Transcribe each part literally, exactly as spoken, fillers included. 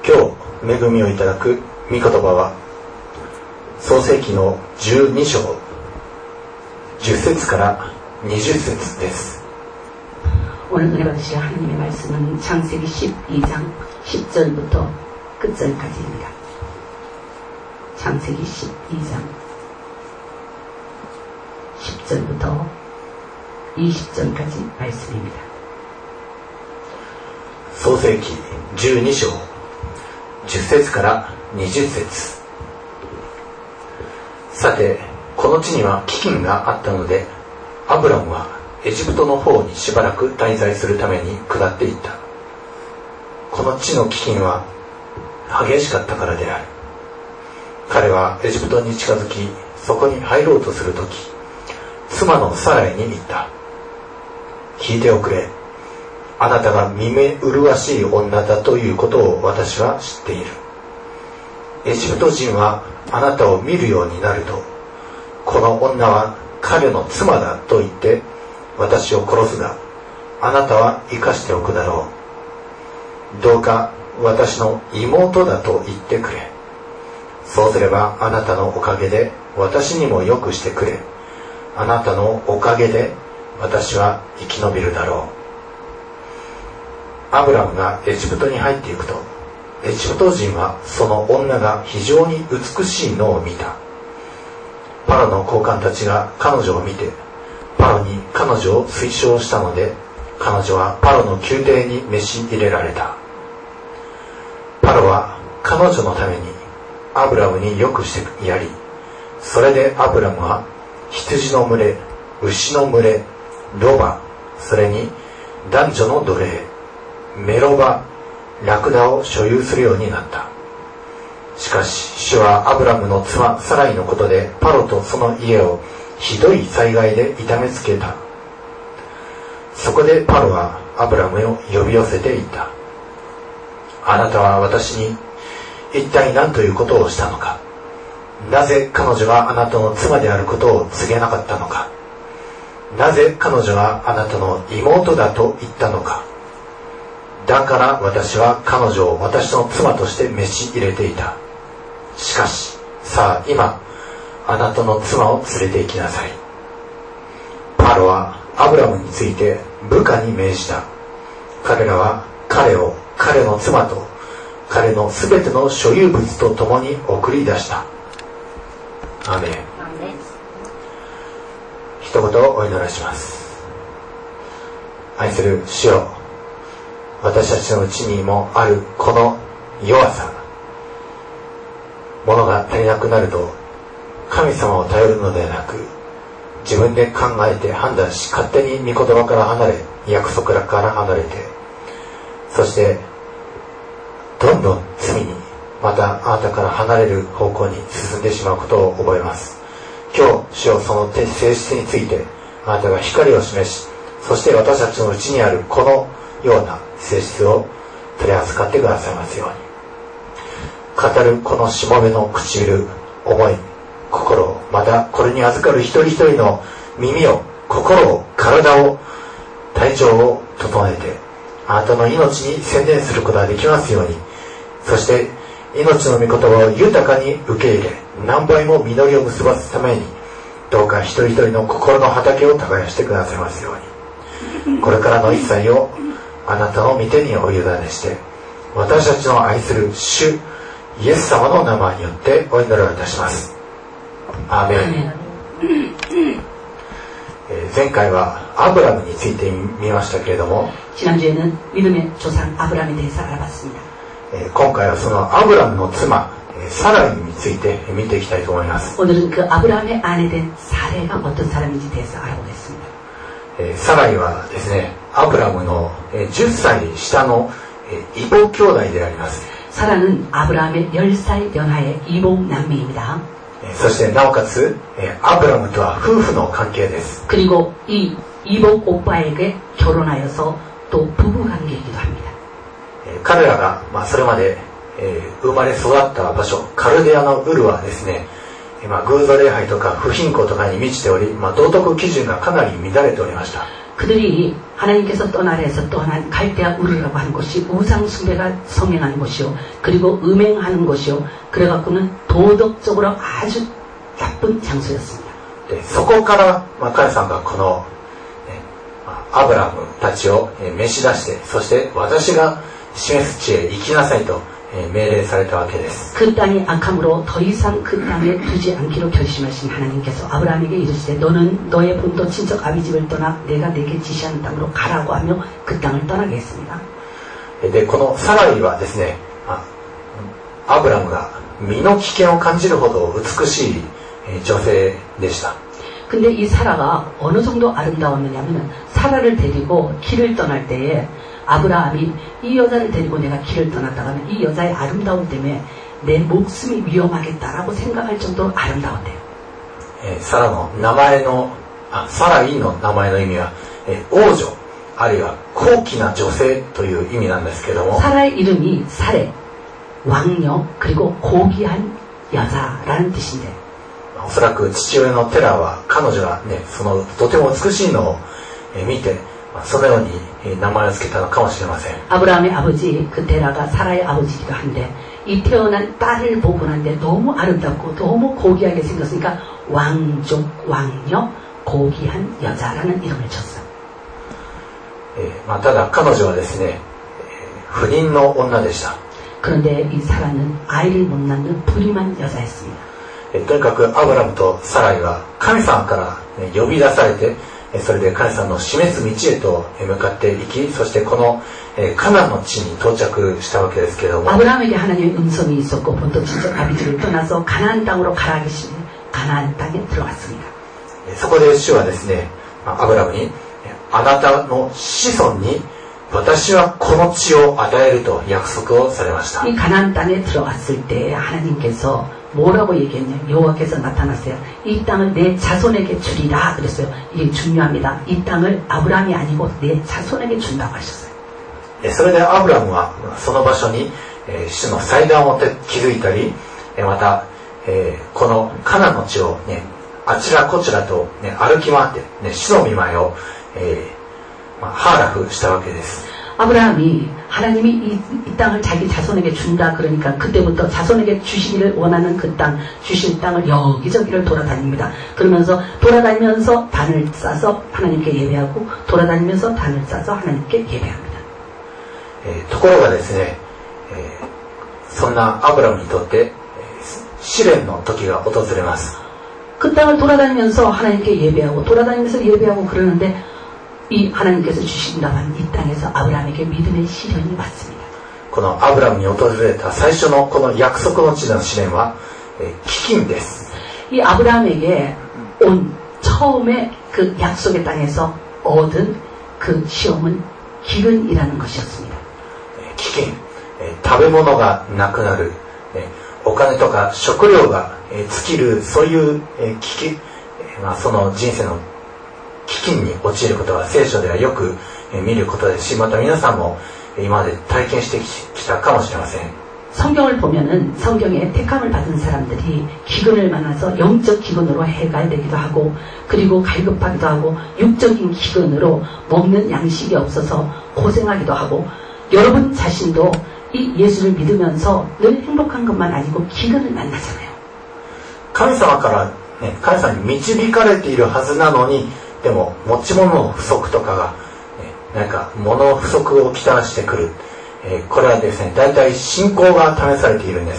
今日恵みをいただく御言葉は創世記のじゅうに章じゅっ節からにじゅっ節です。 오늘 은혜 받으실 하나님의 말씀은 창세기 십이 장 십 절부터 끝절까지입니다. 창세기 십이 장 십 절부터 이십 절까지 말씀입니다. 創世記じゅうに章じゅっ節からにじゅっ節。さて、この地には飢饉があったので、アブラムはエジプトの方にしばらく滞在するために下っていった。この地の飢饉は激しかったからである。彼はエジプトに近づき、そこに入ろうとするとき、妻のサライに言った。聞いておくれ。あなたが見目麗しい女だということを私は知っている。エジプト人はあなたを見るようになると、この女は彼の妻だと言って私を殺すが、あなたは生かしておくだろう。どうか私の妹だと言ってくれ。そうすればあなたのおかげで私にもよくしてくれ。あなたのおかげで私は生き延びるだろう。アブラムがエジプトに入っていくと、エジプト人はその女が非常に美しいのを見た。パロの高官たちが彼女を見て、パロに彼女を推奨したので、彼女はパロの宮廷に召し入れられた。パロは彼女のためにアブラムによくしてやり、それでアブラムは羊の群れ、牛の群れ、ロバ、それに男女の奴隷、メロバ、ラクダを所有するようになった。しかし主はアブラムの妻サライのことでパロとその家をひどい災害で痛めつけた。そこでパロはアブラムを呼び寄せていった。あなたは私に一体何ということをしたのか。なぜ彼女があなたの妻であることを告げなかったのか。なぜ彼女があなたの妹だと言ったのか。だから私は彼女を私の妻として召し入れていた。しかしさあ今あなたの妻を連れて行きなさい。パロはアブラムについて部下に命じた。彼らは彼を彼の妻と彼のすべての所有物と共に送り出した。アーメン。一言お祈りします。愛する主よ、私たちのうちにもあるこの弱さ、物が足りなくなると神様を頼るのではなく、自分で考えて判断し、勝手に御言葉から離れ、約束から離れて、そしてどんどん罪に、またあなたから離れる方向に進んでしまうことを覚えます。今日主よ、その性質についてあなたが光を示し、そして私たちのうちにあるこのような性質を取り扱ってくださいますように。語るこのしもべの唇、思い、心を、またこれに預かる一人一人の耳を、心を、体を、体調を整えて、あなたの命に専念することができますように。そして命の御言葉を豊かに受け入れ、何倍も実りを結ばすために、どうか一人一人の心の畑を耕してくださいますように。これからの一切をあなたの御手にお委ねして、私たちの愛する主イエス様の名前によってお祈りをいたします。アーメン。えー、前回はアブラムについて見ましたけれども、 지난주에는 믿음의 조상 아브라함에 대해서 알아봤습니다. えー、今回はそのアブラムの妻サライについて見ていきたいと思います。 오늘은 그 아브라함의 아내 된 사레가 어떤 사람인지 대해서 알아보겠습니다. えー、サライはですね、アブラムのじゅっさい下の異母兄弟であります。 사라는 아브라함의 열 살 연하의 이복 남매입니다. そしてなおかつアブラムとは夫婦の関係です。 그리고 이 이복 오빠에게 결혼하여서 또 부부 관계이기도 합니다. 彼らが、まあ、それまで、えー、生まれ育った場所カルデアのウルはですね、まあ、偶像礼拝とか不貧困とかに満ちており、まあ、道徳基準がかなり乱れておりました。 그들이 하나님께서 떠나라 해서 떠난 갈대아 우르라고 하는 곳이 우상 숭배가 성행하는 곳이요, 그리고 음행하는 곳이요, 그래갖고는 도덕적으로 아주 나쁜 장소였습니다. そこから、まあ、神様がこの、ね、アブラムたちを召し出して、そして私が示す地へ行きなさいと命令されたわけです。 그 땅이 악함으로 더 이상 그 땅에 두지 않기로 결심하신 하나님께서 아브라함에게 이르시되 너는 너의 본토 친척 아비집을 떠나 내가 내게 지시한 땅으로 가라고 하며 그 땅을 떠나게 했습니다. で、このサライはですね、アブラムが身の危険を感じるほど美しい女性でした。 근데 이 사라가 어느 정도 아름다웠느냐면은 사라를 데리고 길을 떠날 때에 아브라함이 이 여자를 데리고 내가 길을 떠났다가는 이 여자의 아름다움 때문에 내 목숨이 위험하겠다라고 생각할 정도로 아름다웠대요. サラの名前の、あ、サライの名前の意味は王女あるいは高貴な女性という意味なんですけども、 사라의 이름이 사레, 왕녀, 그리고 고귀한 여자라는 뜻인데, おそらく父親のテラは彼女がね、そのとても美しいのを見て、そのように名前を付けたのかもしれません。 아브라함의 아버지 그 테라가 사라의 아버지이기도 한데 이 태어난 딸을 보고 난데 너무 아름답고 너무 고귀하게 생겼으니까 왕족, 왕녀, 고귀한 여자라는 이름을 쳤어요. まあ、ただ彼女はですね、不妊の女でした。 그런데 이 사라는 아이를 못 낳는 불임한 여자였습니다. とにかくアブラムとサライは神様から呼び出されて、それで神様の示す道へと向かっていき、そしてこのカナンの地に到着したわけですけれども、 아브라함에게 하나님의 음성이 있었고 본토 친척 아비집을 떠나서 가나안 땅으로 가라 하시니 가나안 땅에 들어갔습니다. そこで主はですね、アブラムにあなたの子孫に私はこの地を与えると約束をされました。 이 가나안 땅에 들어갔을 때 하나님께서 뭐라고 얘기했냐? 여호와께서 나타났어요. 이 땅을 내 자손에게 주리라 그랬어요. 이게 중요합니다. 이 땅을 아브라함이 아니고 내 자손에게 준다고 하셨어요. それでアブラムはその場所に主の祭壇を築いたり、またこのカナンの地をね、あちらこちらとね、歩き回ってね、主の御前を、えーまあ、ハーラフしたわけです。 아브라함이 하나님이 이, 이 땅을 자기 자손에게 준다 그러니까 그때부터 자손에게 주시기를 원하는 그 땅, 주실 땅을 여기저기를 돌아다닙니다. 그러면서 돌아다니면서 단을 싸서 하나님께 예배하고 돌아다니면서 단을 싸서 하나님께 예배합니다. ところがですね、そんなアブラムにとって試練の時が訪れます。 그 땅을 돌아다니면서 하나님께 예배하고 돌아다니면서 예배하고 그러는데 이 하나님께서 주신다는 이 땅에서 아브라함에게 믿음의 시련이 왔습니다. このアブラムに訪れた最初のこの約束の地での試練は飢饉です。 이 아브라함에게 온 처음에 그 약속의 땅에서 얻은 그 시험은 기근이라는 것이었습니다. 飢饉、食べ物がなくなる、お金とか食料が尽きる、そういう危機、まあ、その人生の飢饉に陥ることは聖書ではよく見ることですし、また皆さんも今まで体験してきたかもしれません。 성경을 보면은 성경에 택함을 받은 사람들이 기근을 만나서 영적 기근으로 해가 되기도 하고 그리고 갈급하기도 하고 육적인 기근으로 먹는 양식이 없어서 고생하기도 하고 여러분 자신도 이 예수를 믿으면서 늘 행복한 것만 아니고 기근을 만나잖아요. 神様から、ね、神様に導かれているはずなのにでも持ち物の不足とかが、ね、なんか物不足をきたらしてくる、えー、これはですね大体信仰が試されているんです。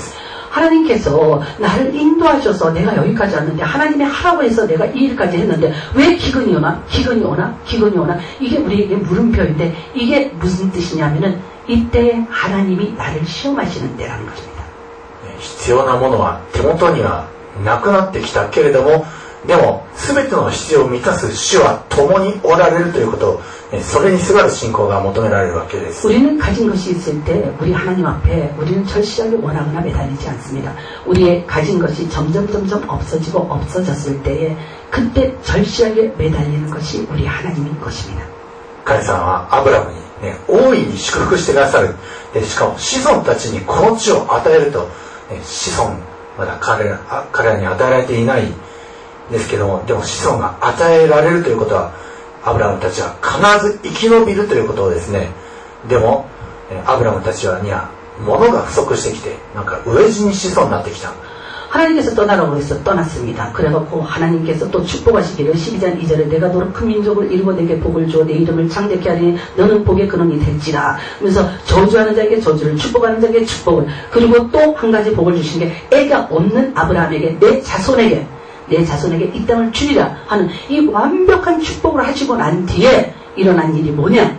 하나님께서 나를 인도하셔서 내가 여기까지 왔는데 하나님의 하라고 해서 내가 이 일까지 했는데 왜 기근이 오나? 기근이 오나? 기근이 오나? 이게 우리에게 물음표인데 이게 무슨 뜻이냐면은 이때 하나님이 나를 시험하시는 때라는 것입니다. 必要なものは手元にはなくなってきたけれどもでも全ての必要を満たす主は共におられるということをそれにすがる信仰が求められるわけです。 우리는 가진 것이 있을 때 우리 하나님 앞에 우리는 절실하게 원하거나 매달리지 않습니다. 우리의 가진 것이 점점 점점 없어지고 없어졌을 때에 그때 절실하게 매달리는 것이 우리 하나님인 것입니다. 神様はアブラムに、ね、大いに祝福してくださる。でしかも子孫たちにこの地を与えると、ね、子孫まだ彼ら、彼らに与えられていないですけどもでも子孫が与えられるということはアブラムたちは必ず生き延びるということをですね、でもアブラムたちはには物が不足してきてなんか飢え死にしそうになってきた。 하나님께서 떠나라고 해서 떠났습니다. 그래갖고 하나님께서 또 축복하시기를 십이 장 이 절에 내가 너를 큰 민족을 이루고 내게 복을 주어 내 이름을 창대케 하리니 너는 복의 근원이 될지라 하면서 저주하는 자에게 저주를 축복하는 자에게 축복을, 그리고 또 한 가지 복을 주신 게 애가 없는 아브라함에게 내 자손에게 내 자손에게 이 땅을 주리라 하는 이 완벽한 축복을 하시고 난 뒤에 일어난 일이 뭐냐?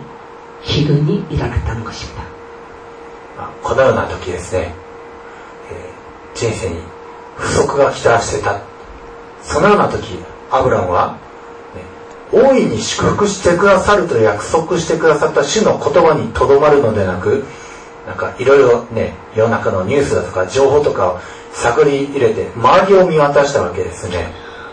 기근이 일어났다는 것입니다. このような時ですね、人生に不足がきたらしてた。そのような時、アブラムは、ね、大いに祝福してくださると約束してくださった主の言葉にとどまるのでなく、なんかいろいろね、世の中のニュースだとか情報とかを探り入れて周りを見渡したわけですね。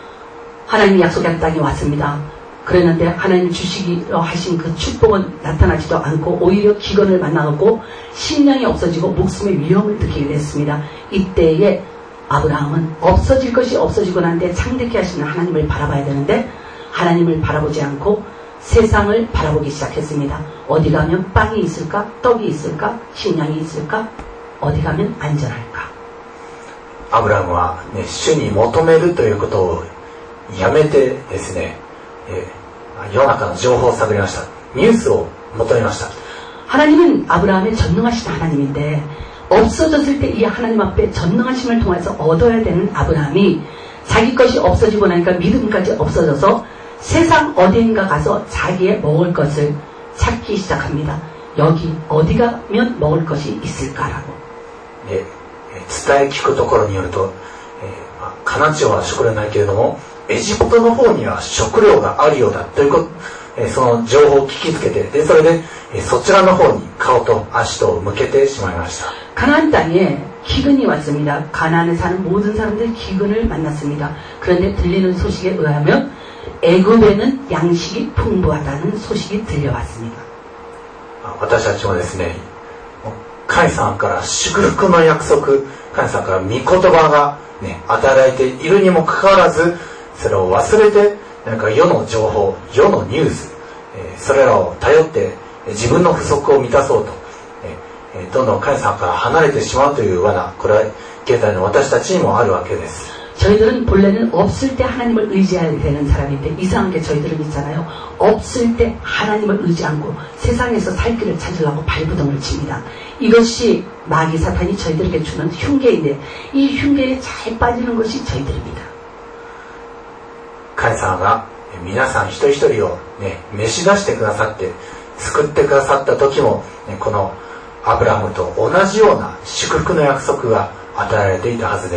하나님이 약속한 땅에 왔습니다. 그랬는데 하나님 주시기로 하신 그 축복은 나타나지도 않고 오히려 기근을 만나고 식량이 없어지고 목숨의 위험을 느끼게 됐습니다. 이때에 아브라함은 없어질 것이 없어지고 난데 창대케 하시는 하나님을 바라봐야 되는데 하나님을 바라보지 않고 세상을 바라보기 시작했습니다. 어디 가면 빵이 있을까? 떡이 있을까? 식량이 있을까? 어디 가면 안전할까? アブラムは、ね、主に求めるということをやめてですね、えー、世の中の情報を探りました。ニュースを求めました。 하나님은 아브라함의 전능하신 하나님인데 없어졌을 때 이 하나님 앞에 전능하심을 통해서 얻어야 되는 아브라함이 자기 것이 없어지고 나니까 믿음까지 없어져서 세상 어디인가 가서 자기의 먹을 것을 찾기 시작합니다. 여기 어디 가면 먹을 것이 있을까라고. 네, 伝え聞くところによると、えー、カナ地は食料ないけれどもエジプトの方には食料があるようだということ、えー、その情報を聞きつけて、でそれで、えー、そちらの方に顔と足と向けてしまいました。 가나안 땅에 기근이 왔습니다. 가나안에 사는 모든 사람들이 기근을 만났습니다. 그런데 들리는 소식에 의하면 애굽에는 양식이 풍부하다는 소식이 들려왔습니다. 私たちもですね、神様から祝福の約束、神様から御言葉が、ね、与えられているにもかかわらず、それを忘れてなんか世の情報、世のニュース、えー、それらを頼って自分の不足を満たそうと、えー、どんどん神様から離れてしまうという罠、これは現代の私たちにもあるわけです。 저희들은 본래는 없을 때 하나님을 의지해야 되는 사람인데 이상하게 저희들은 있잖아요. 없을 때 하나님을 의지 않고 세상에서 살 길을 찾으려고 발부동을 칩니다. 이것이 마귀 사탄이 저희들에게 주는 흉계인데 이 흉계에 잘 빠지는 것이 저희들입니다. 神様が皆さん一人一人を、ね、召し出してくださって救ってくださった時も、ね、このアブラハムと同じような祝福の約束が与えられていたはずです。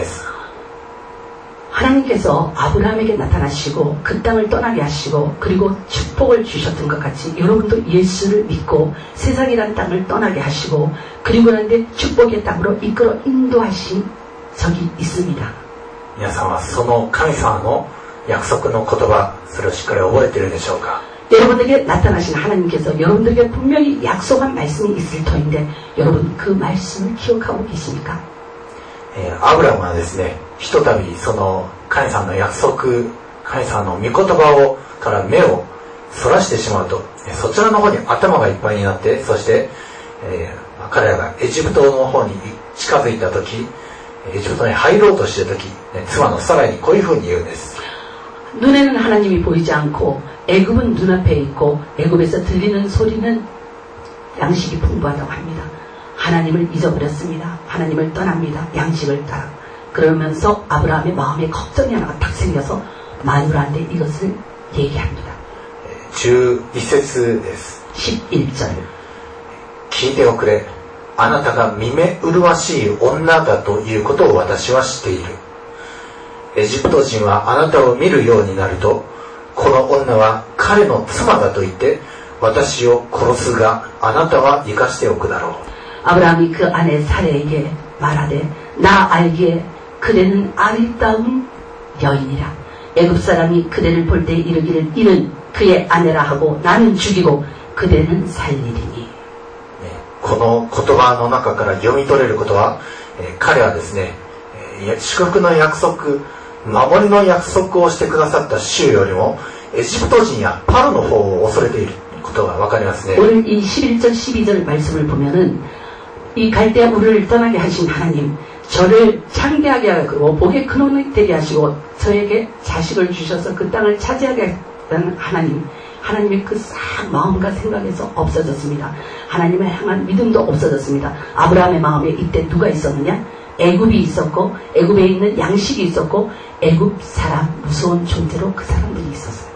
하나님께서 아브라함에게 나타나시고 그 땅을 떠나게 하시고 그리고 축복을 주셨던 것 같이 여러분도 예수를 믿고 세상이란 땅을 떠나게 하시고 그리고 난데 축복의 땅으로 이끌어 인도하신 적이 있습니다. 皆さんはその神様の約束の言葉、それをしっかり覚えているでしょうか? 여러분에게 나타나신 하나님께서 여러분들에게 분명히 약속한 말씀이 있을 터인데 여러분 그 말씀을 기억하고 계십니까? アブラムはですね、ひとたびその神様の約束、神様の御言葉をから目をそらしてしまうと、そちらの方に頭がいっぱいになって、そして、えー、彼らがエジプトの方に近づいた時、エジプトに入ろうとしている時、妻のサライにこういうふうに言うんです。 눈에는 하나님이 보이지 않고 애굽은 눈앞에 있고 애굽에서 들리는 소리는 양식이 풍부하다고 합니다. 하나님을 잊어버렸습니다. 하나님을 떠납니다. 양식을 따라. 그러면서 아브라함의 마음에 걱정이 하나가 딱 생겨서 마누라한테 이것을 얘기합니다. じゅういち節です。 십일 절. 聞いておくれ。あなたが見目麗しい女だということを私は知っている。エジプト人はあなたを見るようになると、この女は彼の妻だと言って私を殺すが、あなたは生かしておくだろう。 아브라함이 그 아내 사레에게 말하되 나 알기에 그대는 아리따운 여인이라. 애굽 사람이 그대를 볼 때 이르기를 이는 그의 아내라 하고 나는 죽이고 그대는 살리리니. この言葉の中から読み取れることは、彼はですね、祝福の約束、守りの約束をしてくださった主よりもエジプト人やパロの方を恐れていることがわかりますね。 오늘 이 십일 절 십이 절 말씀을 보면은 이 갈대아 우르를 떠나게 하신 하나님, 저를 창대하게 하고 복의 근원이 되게 하시고 저에게 자식을 주셔서 그 땅을 차지하게 했다는 하나님, 하나님의 그 싹 마음과 생각에서 없어졌습니다. 하나님을 향한 믿음도 없어졌습니다. 아브라함의 마음에 이때 누가 있었느냐? 애굽이 있었고, 애굽에 있는 양식이 있었고, 애굽 사람, 무서운 존재로 그 사람들이 있었어요.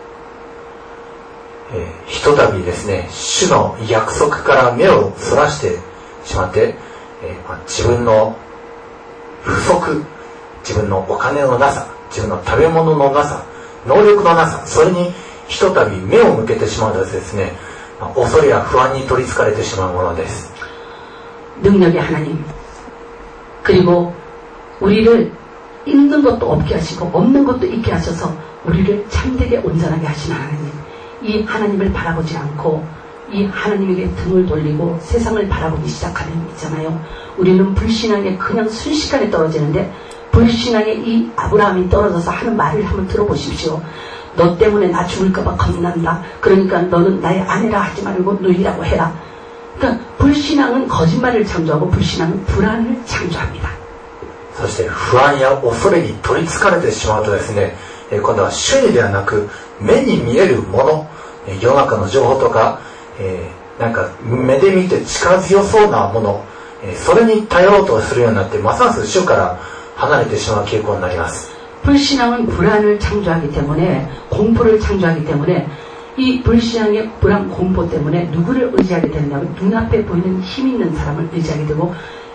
ひとたびですね、主の約束から目をそらしてしまって、えーまあ、自分の不足、自分のお金のなさ、自分の食べ物のなさ、能力のなさ、それにひとたび目を向けてしまうとですね、まあ、恐れや不安に取りつかれてしまうものです。 능력의 하나님, 그리고 우리를 있는 것도 없게 하시고 없는 것도 있게 하셔서 우리를 참되게 온전하게 하신 하나님, 이 하나님을 바라보지 않고 이 하나님에게 등을 돌리고 세상을 바라보기 시작하면 있잖아요. 우리는 불신앙에 그냥 순식간에 떨어지는데, 불신앙에 이 아브라함이 떨어져서 하는 말을 한번 들어보십시오. 너 때문에 나 죽을까봐 겁난다. 그러니까 너는 나의 아내라 하지 말고 누이라고 해라. 그러니까 불신앙은 거짓말을 창조하고 불신앙은 불안을 창조합니다. そして不安や恐れに取りつかれてしまうとですね、今度は主にではなく目に見えるもの、世の中の情報とか、えー、なんか目で見て力強そうなもの、それに頼ろうとするようになって、ますます主から離れてしまう傾向になります。 불신앙은 불안을 창조하기 때문에, 공포를 창조하기 때문에, 이 불신앙의 불안 공포 때문에 누구를 의지하게 되느냐면 눈앞에 보이는 힘 있는 사람을 의지하게 되고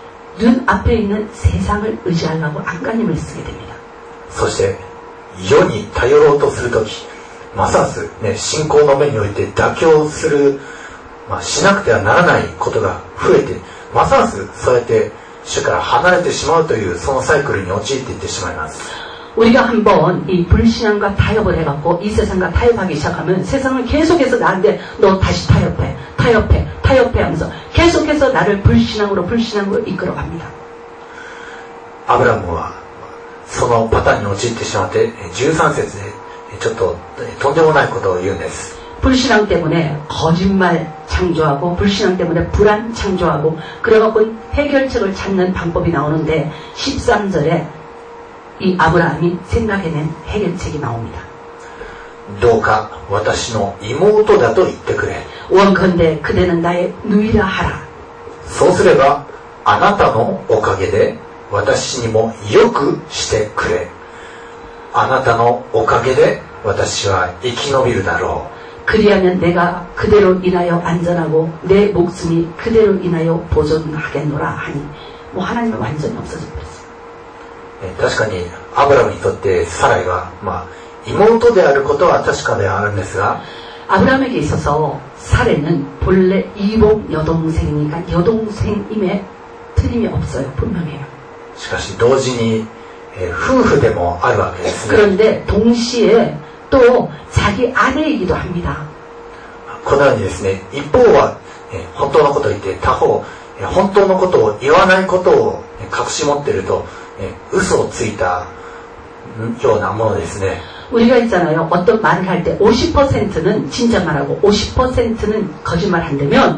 눈앞에 있는 세상을 의지하려고 안간힘을 쓰게 됩니다. そして世に頼ろうとするとき、ますます、ね、信仰の目において妥協する、まあ、しなくてはならないことが増えて、ますますそうやって主から離れてしまうというそのサイクルに陥っていってしまいます。 우리가 한번 이 불신앙과 타협을 해갖고 이 세상과 타협하기 시작하면 세상은 계속해서 나한테 너 다시 타협해, 타협해, 타협해 하면서 계속해서 나를 불신앙으로 불신앙으로 이끌어갑니다. アブラムはそのパターンに陥ってしまってじゅうさん節でちょっととんでもないことを言うんです。 불신앙 때문에 거짓말 창조하고 불신앙 때문에 불안 창조하고 그래갖고 해결책을 찾는 방법이 나오는데 십삼 절에 이 아브라함이 생각해낸 해결책이 나옵니다. どうか私の妹だと言ってくれ。 원컨대 그대는 나의 누이라 하라. そうすればあなたのおかげで私にもよくしてくれ。あなたのおかげで私は生き延びるだろう。 그리하면 내가 그대로 인하여 안전하고 내 목숨이 그대로 인하여 보존하겠노라 하니 뭐 하나님은 완전히 없어져 버렸어요. 確かにアブラムにとってサライは、まあ、妹であることは確かであるんですが 아브라함에게 있어서 사레는 본래 이복 여동생이니까 여동생임에 틀림이 없어요. 분명해요. しかし同時に、えー、夫婦でもあるわけですね。 그런데 동시에 또 자기 아내이기도 합니다. このようにですね、一方は、えー、本当のことを言って他方、えー、本当のことを言わないことを隠し持っていると、えー、嘘をついたようなものですね。 우리가 있잖아요. 어떤 말을 할 때 오십 퍼센트는 진짜 말하고 오십 퍼센트는 거짓말 한다면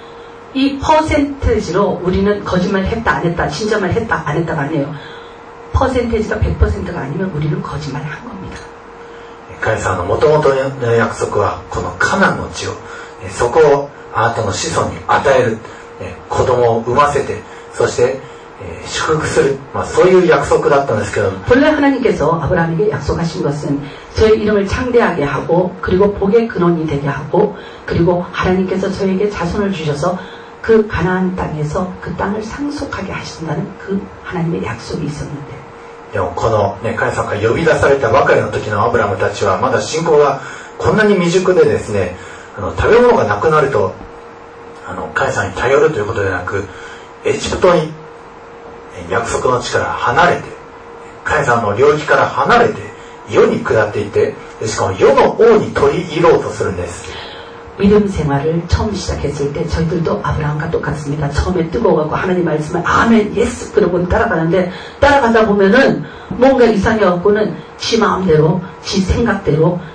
이 퍼센테이지로 우리는 거짓말 했다 안 했다 진짜 말 했다 안 했다가 아니에요. 퍼센테이지가 백 퍼센트가 아니면 우리는 거짓말을 한 겁니다. 神様の元々の約束はこのカナンの地をそこをあなたの子孫に与える子供を産ませてそして祝福する、まあ、そういう約束だったんですけど 본래 하나님께서 아브라함에게 약속하신 것은 저의 이름을 창대하게 하고 그리고 복의 근원이 되게 하고 그리고 하나님께서 저에게 자손을 주셔서 그 가나안 땅에서 그 땅을 상속하게 하신다는 그 하나님의 약속이 있었는데 でもこの、ね、神様が呼び出されたばかりの時のアブラムたちはまだ信仰がこんなに未熟でですねあの食べ物がなくなるとあの神様に頼るということでなくエジプトに約束の地から離れて神様の領域から離れて世に下っていってしかも世の王に取り入ろうとするんです 믿음 생활을 처음 시작했을 때 저희들도 아브라함과 똑같습니다. 처음에 뜨거워갖고 하나님 말씀을 아멘 예스 그러고 따라가는데 따라가다 보면은 뭔가 이상해갖고는 지 마음대로 지 생각대로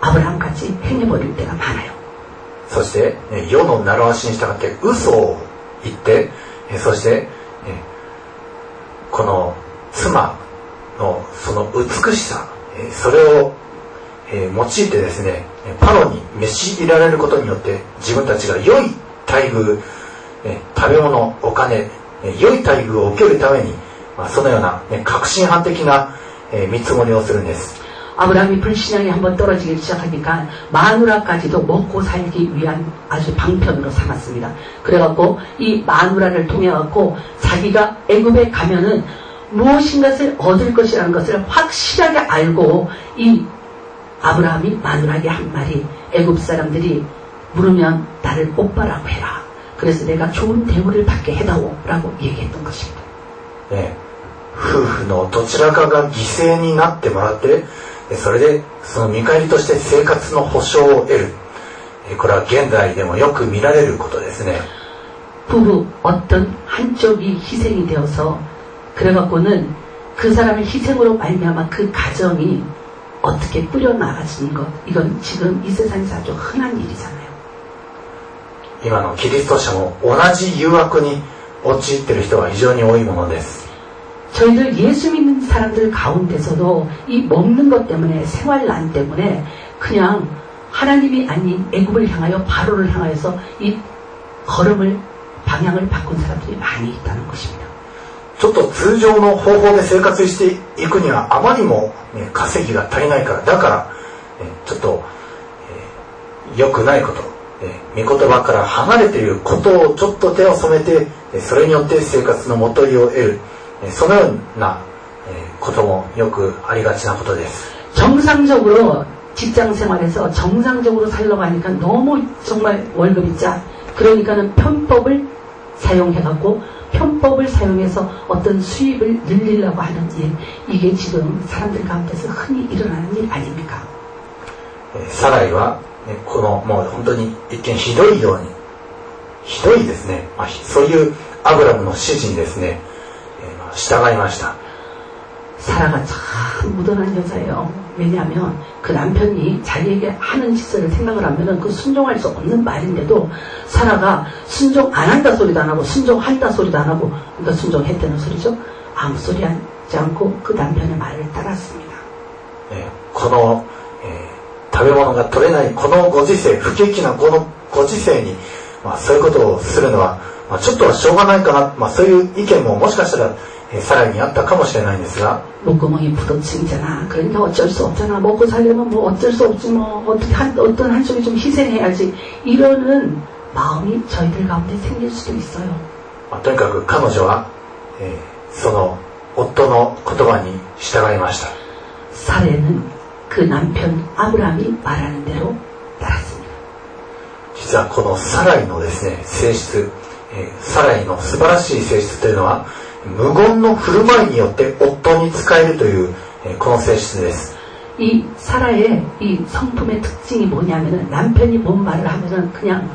아브라함같이 행해버릴 때가 많아요. そして世の習わしに従って嘘を言って、そしてこの妻のその美しさ、それを用いてですね、パロに召し入れられることによって自分たちが良い待遇、食べ物、お金、良い待遇を受けるために、そのような革新犯的な見積もりをするんです。 아브라함이 불신앙이 한번 떨어지기 시작하니까 마누라까지도 먹고 살기 위한 아주 방편으로 삼았습니다. 그래갖고 이 마누라를 통해갖고 자기가 애굽에 가면은 무엇인가를 얻을 것이라는 것을 확실하게 알고 이 아브라함이 마누라에게 한 말이 애굽 사람들이 물으면 나를 오빠라고 해라. 그래서 내가 좋은 대우를 받게 해다오 라고 얘기했던 것입니다. 네. 夫婦のどちらかが犠牲になってもらって、それでその見返りとして生活の保障を得る。これは現代でもよく見られることですね。 부부 어떤 한쪽이 희생이 되어서 그래갖고는 그 사람의 희생으로 말미암아 그 가정이 어떻게 꾸려나가지는 것, 이건 지금 이 세상에서 아주 흔한 일이잖아요. 今のキリスト者も同じ誘惑に陥っている人が非常に多いものです。 저희들 예수 믿는 사람들 가운데서도 이 먹는 것 때문에 생활난 때문에 그냥 하나님이 아닌 애굽을 향하여 바로를 향하여서 이 걸음을 방향을 바꾼 사람들이 많이 있다는 것입니다. ちょっと通常の方法で生活していくにはあまりにも、ね、稼ぎが足りないからだから、ね、ちょっと、えー、良くないこと、ね、御言葉から離れていることをちょっと手を染めてそれによって生活のもといを得る、そのようなこともよくありがちなことです。 정상적으로 직장 생활에서 정상적으로 살려고 하니까 너무 정말 월급이 짜. 그러니까는 편법을 사용해갖고 편법을 사용해서 어떤 수입을 늘리려고 하는 일, 이게 지금 사람들 가운데서 흔히 일어나는 일 아닙니까? サライはこのもう本当に一見ひどいようにひどいですね、まあ、そういうアブラムの指示にですね従いました。 사라가 참 무던한 여자예요. 왜냐하면 그 남편이 자기에게 하는 짓을 생각을 하면은 그 순종할 수 없는 말인데도 사라가 순종 안 한다 소리도 안 하고 순종한다 소리도 안 하고, 그러니까 순종했다는 소리죠. 아무 소리 하지 않고 그 남편의 말을 따랐습니다. 네, この、えー、食べ物が取れないこのご時世、不景気なこのご時世に、まあ、そういうことをするのは、まあ、ちょっとはしょうがないかな、まあ、そういう意見ももしかしたらサラにあったかもしれないんですが、 목구멍이 부동층이잖아. 그러니까 어쩔 수 없잖아. 먹고 살려면 뭐 어쩔 수 없지 뭐 어떻게 한, 어떤 한쪽이 좀 희생해야지. 이러는 마음이 저희들 가운데 생길 수도 있어요. まあ、とにかく彼女は、えー、その夫の言葉に従いました。 사레는 그 남편 아브라함이 말하는 대로 따랐습니다. 実はこのサライのですね性質、えー、サライの素晴らしい性質というのは無言の振る舞いによって夫に仕えるという、えー、この性質です。 이 사라의 이 성품의 특징이 뭐냐면은 남편이 뭔 말을 하면은 그냥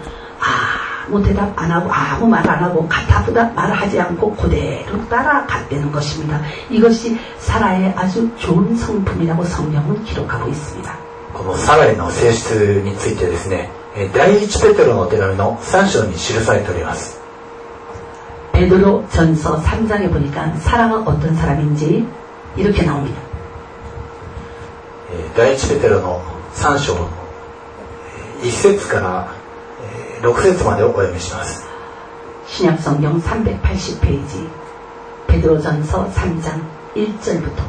아무 대답 안 하고 아무 말 안 하고 가타부다 말을 하지 않고 그대로 따라갔다는 것입니다. 이것이 사라의 아주 좋은 성품이라고 성경은 기록하고 있습니다. このサライの性質についてですね、第一ペテロの手紙のさん章に記されております。 베드로 전서 삼 장에 보니까 사라가 어떤 사람인지 이렇게 나옵니다. 第一ペテロのさん章のいち節からろく節までをお読みします。 신약성경 삼백팔십 페이지 베드로 전서 삼 장 일 절부터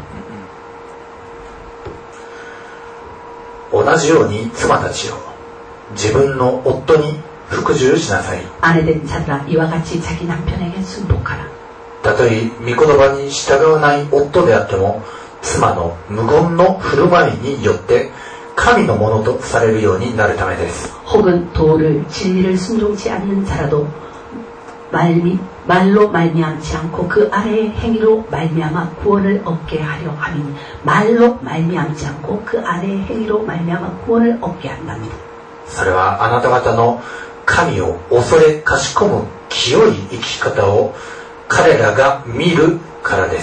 同じように妻たちよ、自分の夫に服従しなさい。 아내된 자들아 이와 같이 자기 남편에게 순복하라. たとえ御言葉に従わない夫であっても妻の無言の振る舞いによって神のものとされるようになるためです。 혹은 도를 진리를 순종치 않는 자라도 말미, 말로 말미암지 않고 그 아래의 행위로 말미암아 구원을 얻게 하려 함이니 말로 말미암지 않고 그 아래의 행위로 말미암아 구원을 얻게 한답니다. それはあなた方の神を恐れかしこむ清い生き方を彼らが見るからです。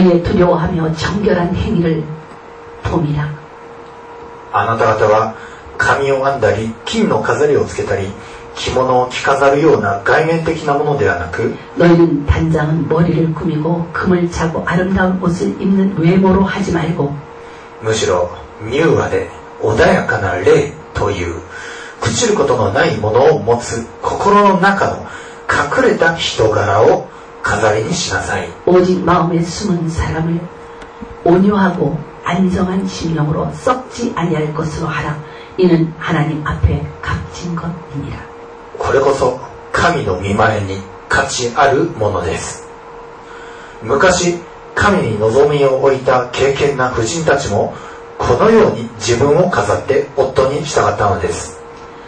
너희의 두려워하며 정결한 행위를 봄이라. あなた方は髪を編んだり金の飾りをつけたり着物を着飾るような外面的なものではなく 너희는 단장은 머리를 꾸미고 금을 차고 아름다운 옷을 입는 외모로 하지 말고 むしろ柔和で穏やかな霊という朽ちることのないものを持つ心の中の隠れた人柄を飾りにしなさい 오직 마음에 숨은 사람을 온유하고 안정한 심령으로 썩지 아니할 것으로 하라. 이는 하나님 앞에 값진 것이니라. これこそ神の御前に価値あるものです。昔神に望みを置いた敬虔な婦人たちもこのように自分を飾って夫に従ったのです。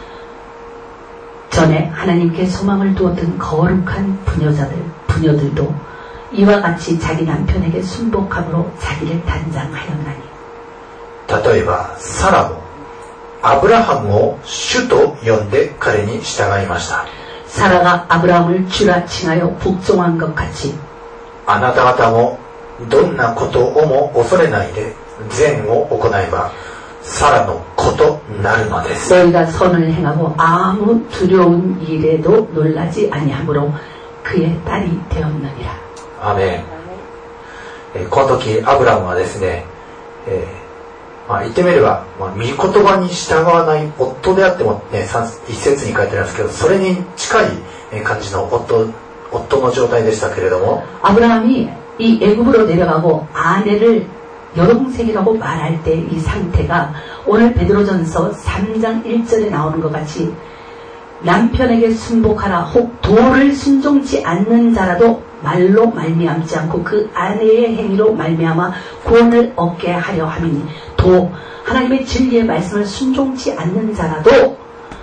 전에 하나님께 소망을 두었던 거룩한 부녀자들, 부녀들도 이와 같이 자기 남편에게 순복함으로 자기를 단장하였나니. 例えばサラもアブラハムを主と呼んで彼に従いました。 사라가 아브라함을 주라 칭하여 복종한 것 같이 あなた方もどんなことをも恐れないで善を行えばサラの子となるのです。 너희가 선을 행하고 아무 두려운 일에도 놀라지 아니하므로 그의 딸이 되었느니라. アーメン。えー、この時アブラムはですね、えーまあ、言ってみれば、まあ、御言葉に従わない夫であっても、ね、一節に書いてありますけどそれに近い感じの 夫, 夫の状態でしたけれども 아브라함이 이 애굽으로 내려가고 아내를 여동생이라고 말할 때 이 상태가 오늘 베드로전서 삼 장 일 절에 나오는 것 같이 남편에게 순복하라 혹 도를 순종치 않는 자라도 말로 말미암지 않고 그 아내의 행위로 말미암아 구원을 얻게 하려 함이니 도 하나님의 진리의 말씀을 순종치 않는 자라도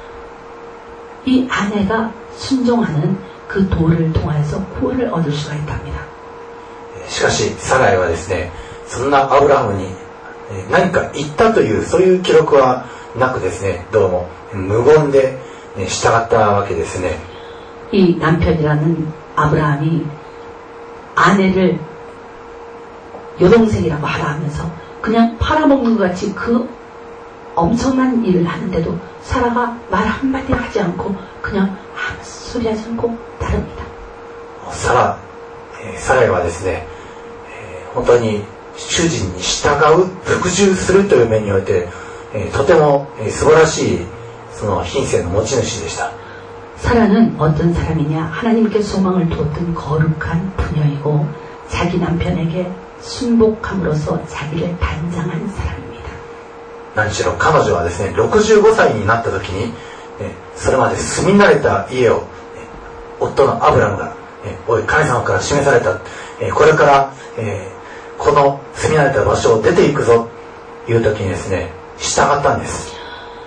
이 아내가 순종하는 그 도를 통해서 구원을 얻을 수가 있답니다. しかしサライはですねそんなアブラハムに何か言ったというそういう記録はなくですねどうも無言で従ったわけですね。 이 남편이라는 아브라함이 아내를 여동생이라고 하라 하면서 그냥 팔아먹는 것 같이 그 엄청난 일을 하는데도 사라가 말 한마디 하지 않고 그냥 아무 소리 하지 않고 따릅니다. サラ、サライはですね本当に主人に従う服従するという面においてとても素晴らしいその品性の持ち主でした。 사라는 어떤 사람이냐 하나님께 소망을 두었던 거룩한 부녀이고 자기 남편에게 순복함으로써 자기를 단장한 사람입니다. 何しろ彼女はですねろくじゅうごさいになった時にそれまで住み慣れた家を夫のアブラムがおい神様から示されたこれからこの住み慣れた場所を出ていくぞという時にですね従ったんです。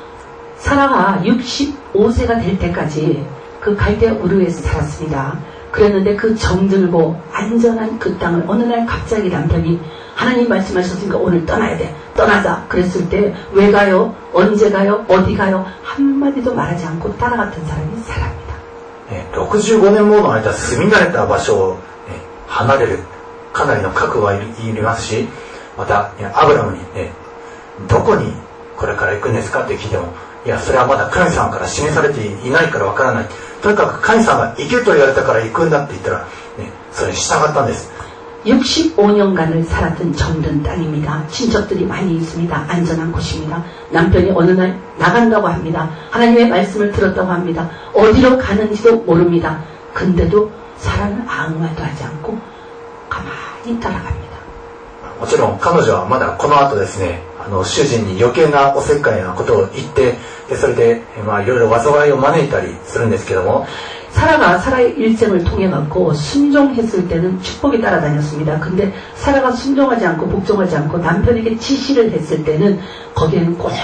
사라가 육십오 세가 될 때까지 그 갈대 우르에서 살았습니다. 그랬는데 그 정들고 안전한 그 땅을 어느 날 갑자기 남편이 하나님 말씀하셨으니까 오늘 떠나야 돼. 떠나자. 그랬을 때 왜 가요? 언제 가요? 어디 가요? 한마디도 말하지 않고 따라갔던 사람이 사라입니다. ろくじゅうごねんもの間住み慣れた場所を離れるかなりの覚悟はいりますしまたアブラムに、ね、どこにこれから行くんですかって聞いてもいやそれはまだ神様から示されていないからわからないとにかく神様が行けと言われたから行くんだって言ったら、ね、それに従ったんです。 육십오 년간을 살았던 정든 땅입니다. 친척들이 많이 있습니다. 안전한 곳입니다. 남편이 어느 날 나간다고 합니다. 하나님의 말씀을 들었다고 합니다. 어디로 가는지도 모릅니다. 근데도 사라는 아무 말도 하지 않고 가만히 따라갑니다. もちろん彼女はまだこの後ですねあの主人に余計なおせっかいなことを言ってでそれで、まあ、いろいろ災いを招いたりするんですけども 사라가 사라의 일생을 통해 갖고 순종했을 때는 축복이 따라다녔습니다. 근데 사라가 순종하지 않고 복종하지 않고 남편에게 지시를 했을 때는 거기에는 꼭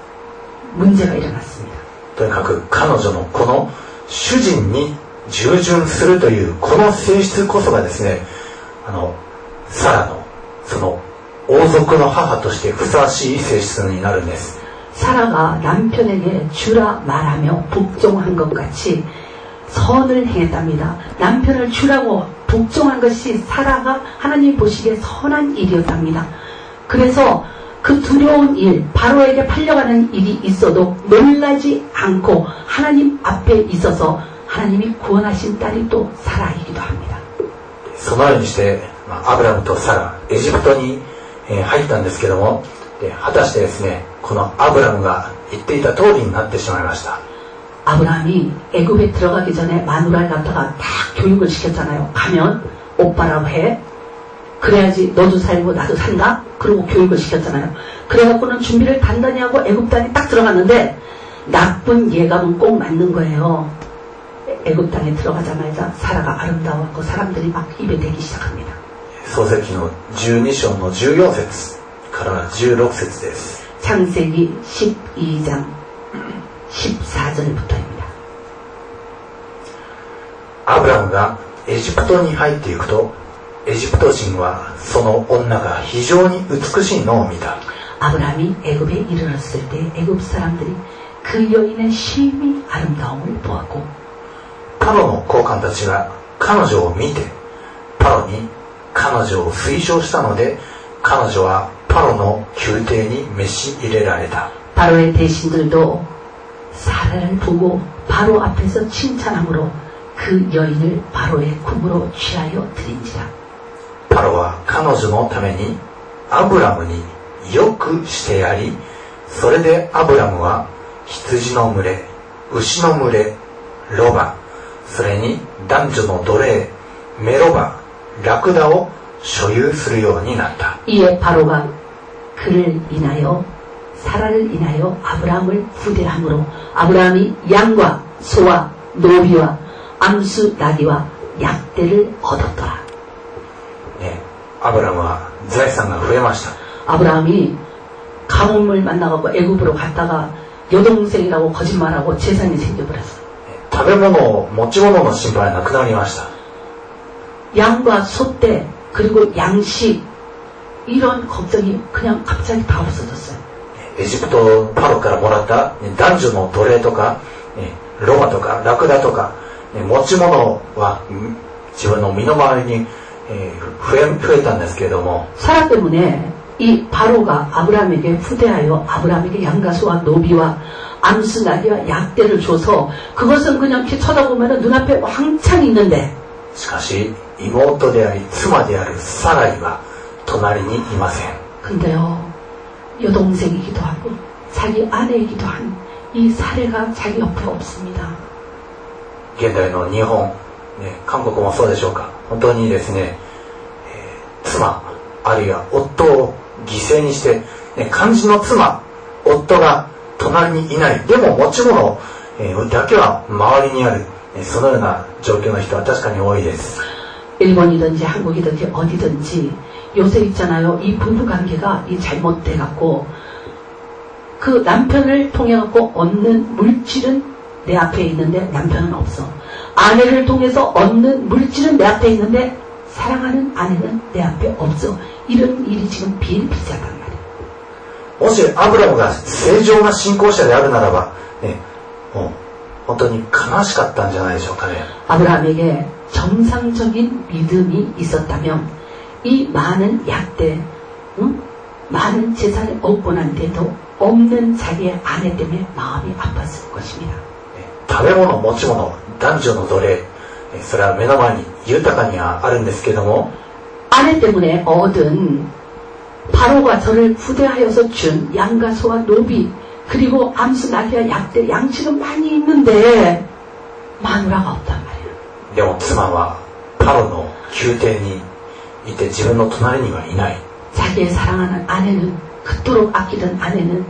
문제가 일어났습니다. とにかく彼女のこの主人に従順するというこの性質こそがですねあのサラのその王族の母としてふさわしい性質になるんです。 사라가 남편에게 주라 말하며 복종한 것 같이 선을 행했답니다. 남편을 주라고 복종한 것이 사라가 하나님 보시기에 선한 일이었답니다. 그래서 그 두려운 일, 바로에게 팔려가는 일이 있어도 놀라지 않고 하나님 앞에 있어서 하나님이 구원하신 딸이 또 사라이기도 합니다. そのようにして、まあ、アブラムとサラ、エジプトに、えー、入ったんですけども、で果たしてですね、このアブラムが言っていた通りになってしまいました。 아브라함이 애굽에 들어가기 전에 마누라를 갖다가 다 교육을 시켰잖아요. 가면 오빠라고 해. 그래야지 너도 살고 나도 산다. 그러고 교육을 시켰잖아요. 그래갖고는 준비를 단단히 하고 애굽 땅에 딱 들어갔는데 나쁜 예감은 꼭 맞는 거예요. 애굽 땅에 들어가자마자 사라가 아름다워하고 사람들이 막 입에 대기 시작합니다. 創世記のじゅうに章のじゅうよん節からじゅうろく節です。 창세기 십이 장 십사 절부터입니다. アブラムがエジプトに入っていくと、エジプト人はその女が非常に美しいのを見た。 아브라함이 애굽에 이르렀을 때 애굽 사람들이 그 여인의 심히 아름다움을 보았고 パロの高官たちが彼女を見て、パロに彼女を推奨したので、彼女はパロの宮廷に召し入れられた。 바로의 대신들도 사라를 보고 바로 앞에서 칭찬함으로 그 여인을 바로의 궁으로 취하여 드린지라. パロは彼女のためにアブラムによくしてやり、それでアブラムは羊の群れ、牛の群れ、ロバ、それに男女の奴隷、メロバ、ラクダを所有するようになった。 이에 바로가 그를 인하여 사라를 인하여 아브라함을 후대함으로 아브라함이 양과 소와 노비와 암수 나귀와 약대를 얻었더라. 네, 아브라함은 재산이 増えました. 아브라함이 가뭄을 만나고 애굽으로 갔다가 여동생이라고 거짓말하고 재산이 생겨버렸어. 食べ物、持ち物の心配はなくなりました. 양과 소떼 그리고 양식 이런 걱정이 그냥 갑자기 다 없어졌어요. エジプトパロからもらった男女の奴隷とかロバとかラクダとか持ち物は自分の身の回りに増え、増えたんですけれども 사라 때문에 이 바로가 아브라함에게 후대하여 아브라함에게 양과 소와 노비와 암수 나귀와 약대를 줘서 그것은 그냥 이렇게 쳐다보면 눈앞에 왕창 있는데 しかし妹であり妻であるサライは隣にいません. 근데요 여동생이기도 하고 자기 아내이기도 한 이 사례가 자기 옆에 없습니다. 現代の日本、ね、韓国もそうでしょうか。本当にですね、えー、妻あるいは夫を犠牲にして、ね、肝心の妻、夫が隣にいない。でも持ち物、えー、だけは周りにある。ね、そのような状況の人は確かに多いです。 일본이든지 한국이든지 어디든지 요새 있잖아요. 이 부부 관계가 이 잘못돼 갖고 그 남편을 통해 갖고 얻는 물질은 내 앞에 있는데 남편은 없어. 아내를 통해서 얻는 물질은 내 앞에 있는데 사랑하는 아내는 내 앞에 없어. 이런 일이 지금 비일비재하단 말이에요. もしアブラムが正常な信仰者であるならば、ね、もう本当に悲しかったんじゃないでしょうかね. 아브라함에게 정상적인 믿음이 있었다면 이 많은 약대, 응? 많은 재산을 얻고 난 데도 없는 자기의 아내 때문에 마음이 아팠을 것입니다. 食べ物、持ち物、男女の奴隷、それは目の前に豊かにはあるんですけども 아내 때문에 얻은 바로가 저를 후대하여서 준 양과 소와 노비 그리고 암수 나귀와 약대 양식은 많이 있는데 마누라가 없단 말이에요. でも妻はパロの宮廷にいて自分の隣にはいない. 자기의 사랑하는 아내는 그토록 아끼던 아내는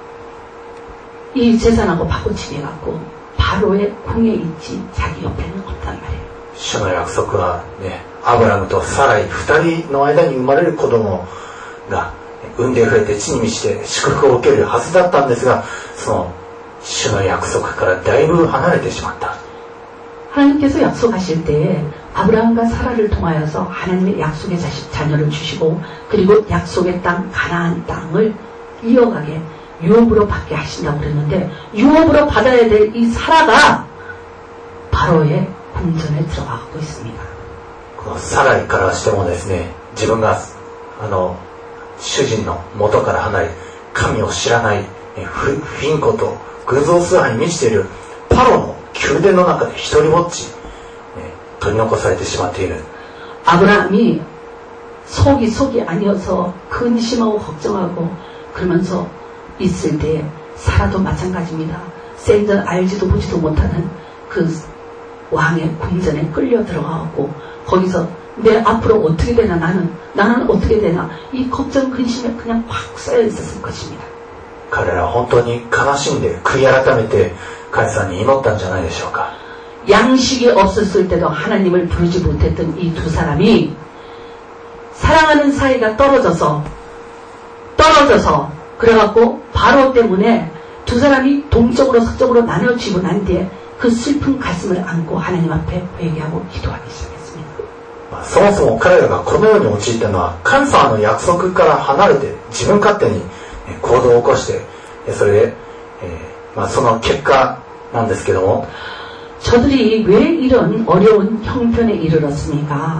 이 재산하고 바꿔치기해갖고 바로의 궁에 있지 자기 옆에는 없단 말이에요. 主の約束はね、アブラムとサライ二人の間に生まれる子供が産んで増えて地に満ちて祝福を受けるはずだったんですが、その主の約束からだいぶ離れてしまった. 하나님께서 약속하실 때에 아브라함과 사라를 통하여서 하나님의 약속의 자식, 자녀를 주시고 그리고 약속의 땅 가나안 땅을 이어가게 유업으로 받게 하신다고 그랬는데 유업으로 받아야 될 이 사라가 바로의 궁전에 들어가고 있습니다. サライからしてもですね、自分があの主人の元から離れ神を知らない不貧困と偶像崇拝に満ちているパロの宮殿の中で一人ぼっち取り残されてしまっている。 아브라함이 속이 속이 아니어서 근심하고 걱정하고 그러면서 있을 때 사라도 마찬가지입니다. 생전 알지도 보지도 못하는 그 왕의 궁전에 끌려 들어가고 거기서 내 앞으로 어떻게 되나 나는 나는 어떻게 되나 이 걱정 근심에 그냥 확 쌓여 있었을 것입니다. 彼らは本当に悲しんで悔い改めて神様に祈ったんじゃないでしょうか。 양식이 없었을 때도 하나님을 부르지 못했던 이 두 사람이 사랑하는 사이가 떨어져서 떨어져서 그래갖고 바로 때문에 두 사람이 동쪽으로 서쪽으로 나눠지고 난 뒤에 그 슬픈 가슴을 안고 하나님 앞에 회개하고 기도하기 시작했습니다. そもそも彼らがこのように陥ったのは神様の約束から離れて自分勝手に行動を起こしてそれで、えーまあ、その結果なんですけども 저들이 왜 이런 어려운 형편에 이르렀습니까?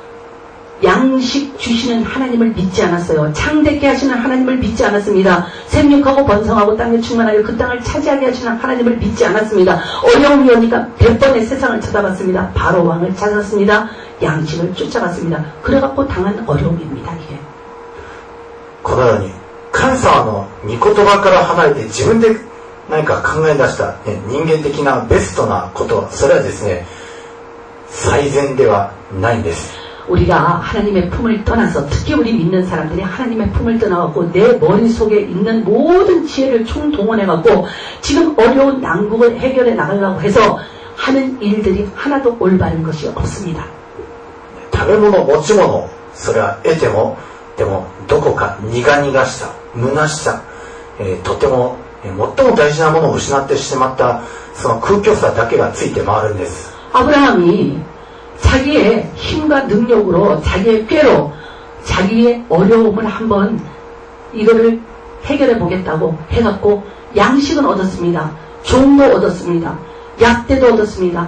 양식 주시는 하나님을 믿지 않았어요. 창대케 하시는 하나님을 믿지 않았습니다. 생육하고 번성하고 땅에 충만하여 그 땅을 차지하게 하시는 하나님을 믿지 않았습니다. 어려움이 오니까 백번의 세상을 쳐다봤습니다. 바로 왕을 찾았습니다. 양식을 쫓아갔습니다. 그래갖고 당한 어려움입니다. 이게. このように神様の御言葉から離れて自分で何か考え出した、ね、人間的なベストなことそれはですね最善ではないんです。 우리가 하나님의 품을 떠나서 특히 우리 믿는 사람들이 하나님의 품을 떠나갖고 내 머릿속에 있는 모든 지혜를 총동원해갖고 지금 어려운 난국을 해결해 나가려고 해서 하는 일들이 하나도 올바른 것이 없습니다. 食べ物持ち物それは得てもでもどこか苦々しさ虚しさ、えー、とても最も大事なものを失ってしまったその空虚さだけがついて回るんです。 아브라함이 자기의 힘과 능력으로 자기의 꾀로 자기의 어려움을 한번 이거를 해결해 보겠다고 해갖고 양식은 얻었습니다. 종도 얻었습니다. 약대도 얻었습니다.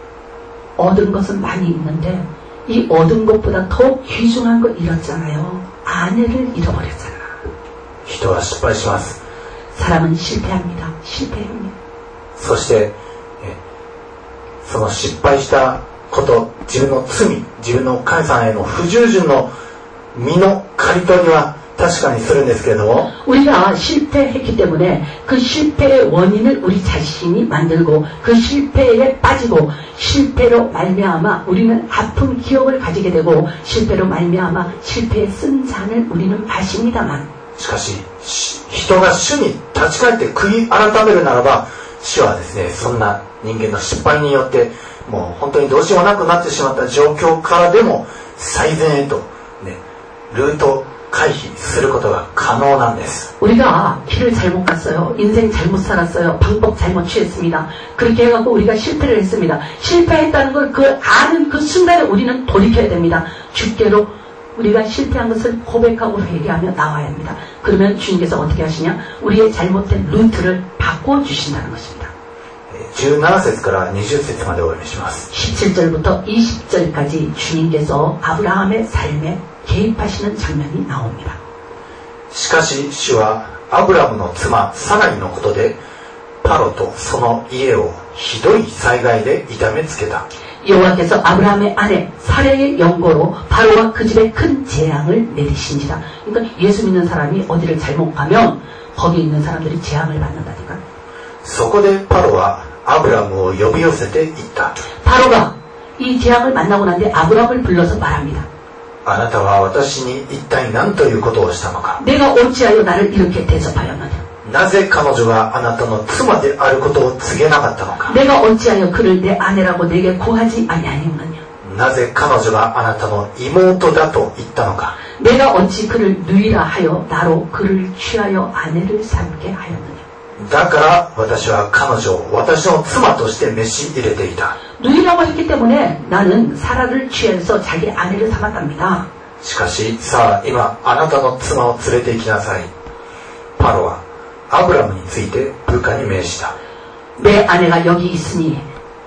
얻은 것은 많이 있는데 이 얻은 것보다 더 귀중한 걸 잃었잖아요. 아내를 잃어버렸잖아. 人は失敗します。 사람은 실패합니다. 실패합니다. そしてその失敗したこと自分の罪自分の神様への不従順の身の刈り取りは確かにするんですけれども 우리가 실패했기 때문에 그 실패의 원인을 우리 자신이 만들고 그 실패에 빠지고 실패로 말미암아 우리는 아픈 기억을 가지게 되고 실패로 말미암아 실패의 쓴 잔을 우리는 마십니다만 しかし人が主に立ち返って悔い改めるならば主はですねそんな人間の失敗によってもう本当にどうしようもなくなってしまった状況からでも最善へと、ね、ルート回避することが可能なんです。 우리가 길을 잘못 갔어요. 인생 잘못 살았어요. 방법 잘못 취했습니다. 그렇게 해갖고 우리가 실패를 했습니다. 실패했다는 걸 그 아는 그 순간에 우리는 돌이켜야 됩니다. 주께로 우리가 실패한 것을 고백하고 회개하며 나와야 합니다. 그러면 주님께서 어떻게 하시냐? 우리의 잘못된 루트를 바꿔주신다는 것입니다. じゅうなな節からにじゅっ節までお読みします。 십칠 절부터 이십 절까지 주님께서 아브라함의 삶에 개입하시는 장면이 나옵니다. しかし主はアブラムの妻サライのことでパロとその家をひどい災害で痛めつけた。 여호와께서 아브라함의 아내 사레의 연고로 바로와 그 집에 큰 재앙을 내리신지라. 그러니까 예수 믿는 사람이 어디를 잘못 가면 거기 있는 사람들이 재앙을 받는다니까. そこでパロはアブラムを呼び寄せて言った。 바로가 이 재앙을 만나고 난 뒤에 아브라함을 불러서 말합니다. あなたは私に一体何ということをしたのか。 내가 어찌하여 나를 이렇게 대접하였느냐. なぜ彼女があなたの妻であることを告げなかったのか。 내가 어찌하여 그를 내 아내라고 내게 고하지 아니하였느냐. なぜ彼女があなたの妹だと言ったのか。 내가 어찌 그를 누이라 하여 나로 그를 취하여 아내를 삼게 하였느냐. だから私は彼女を私の妻として召し入れていた。 누이라고 했기 때문에 나는 사라를 취해서 자기 아내를 삼았답니다. しかしさあ今あなたの妻を連れて行きなさい。パロはアブラムについて部下に命じた。 내 아내가 여기 있으니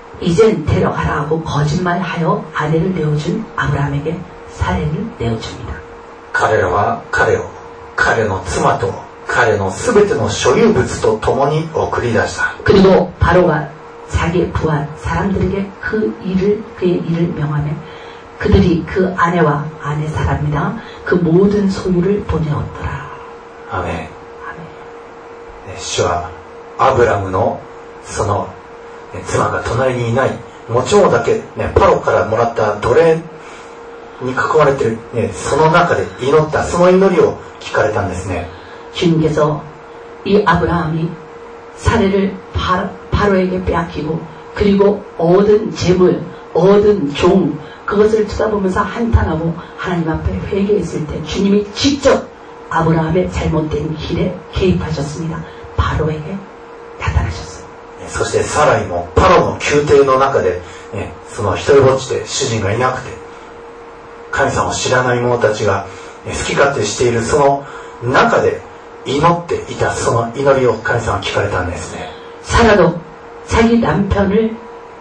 이젠 데려가라 하고 거짓말하여 아내를 내어준 아브라함에게 사례를 내어줍니다. 彼らは彼を彼の妻と彼のすべての所有物と共に送り出した。 그리고 바로가 자기의 부하 사람들에게 그 일을 그의 일을 명하며 그들이 그 아내와 아내 사람이나 그 모든 소유를 보내었더라. アメン。主はアブラムのその妻が隣にいない持ち物だけ、ね、パロからもらった奴隷に囲まれている、ね、その中で祈ったその祈りを聞かれたんですね。 주님께서 이 아브라함이 사례를 바로에게 빼앗기고 그리고 얻은 재물, 얻은 종 그것을 쳐다보면서 한탄하고 하나님 앞에 회개했을 때 주님이 직접 아브라함의 잘못된 길에 개입하셨습니다. 바로에게 나타나셨어요. そしてサライもパロの宮廷の中で、ね、その一人ぼっちで主人がいなくて神様を知らない者たちが好き勝手しているその中で祈っていたその祈りを神様は聞かれたんですね。 사라도 자기 남편을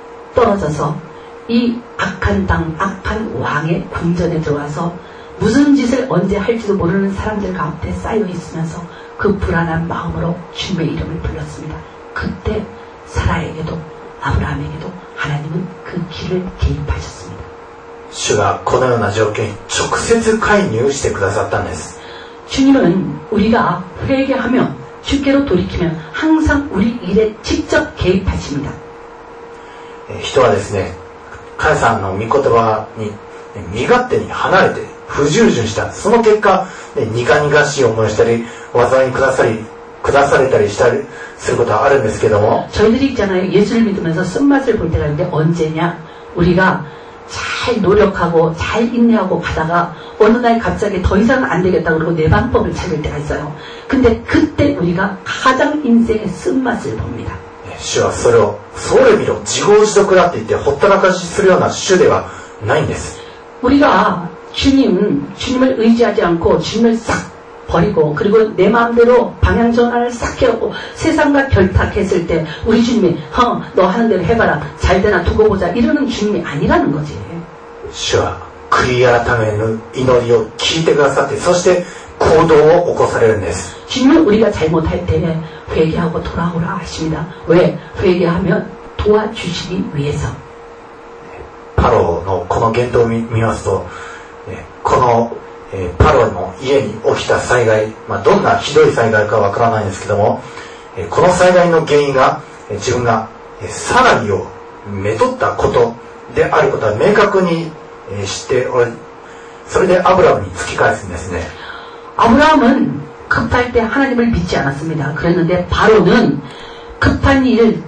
떨어져서 이 악한 땅, 악한 왕의 궁전에 들어와서 무슨 짓을 언제 할지도 모르는 사람들 가운데 쌓여 있으면서 그 불안한 마음으로 주님의 이름을 불렀습니다. 그때 사라에게도 아브라함에게도 하나님은 그 길을 개입하셨습니다. 主がこのような状況に直接介入してくださったんです。 주님은 우리가 회개하면 주께로 돌이키면 항상 우리 일에 직접 개입하십니다. 人はですね、神様の御言葉に身勝手に離れて不従順した。その結果、苦々しい思いをしたり、災いに下さり、下されたりしたりすることはあるんですけども。 저희들이 있잖아요. 예수를 믿으면서 쓴맛을 볼 때가 있는데 언제냐? 우리가 잘 노력하고 잘 인내하고 가다가 어느 날 갑자기 더 이상 안 되겠다 그러고 내 방법을 찾을 때가 있어요. 근데 그때 우리가 가장 인생의 쓴맛을 봅니다. 主はそれをそれ見ろ自業自得だって言ってほったらかしするような主ではないんです。 우리가 주님, 주님을 의지하지 않고 주님을 싹 버리고 그리고 내 마음대로 방향 전환을 싹 해갖고 세상과 결탁했을 때 우리 주님이 어, 너 하는 대로 해봐라 잘 되나 두고 보자 이러는 주님이 아니라는 거지. 主は悔い改めの祈りを聞いてくださってそして行動を起こされるんです。 주님은 우리가 잘못할 때에 회개하고 돌아오라 하십니다. 왜? 회개하면 도와주시기 위해서. パロのこの言動を見ますと、このパロの家に起きた災害、まあ、どんなひどい災害かわからないんですけども、この災害の原因が自分がサラリをめとったことであることは明確に知っており、それでアブラムに突き返すんですね。 아브라함은 급할 때 하나님을 믿지 않았습니다. 그랬는데 바로는 급한 일이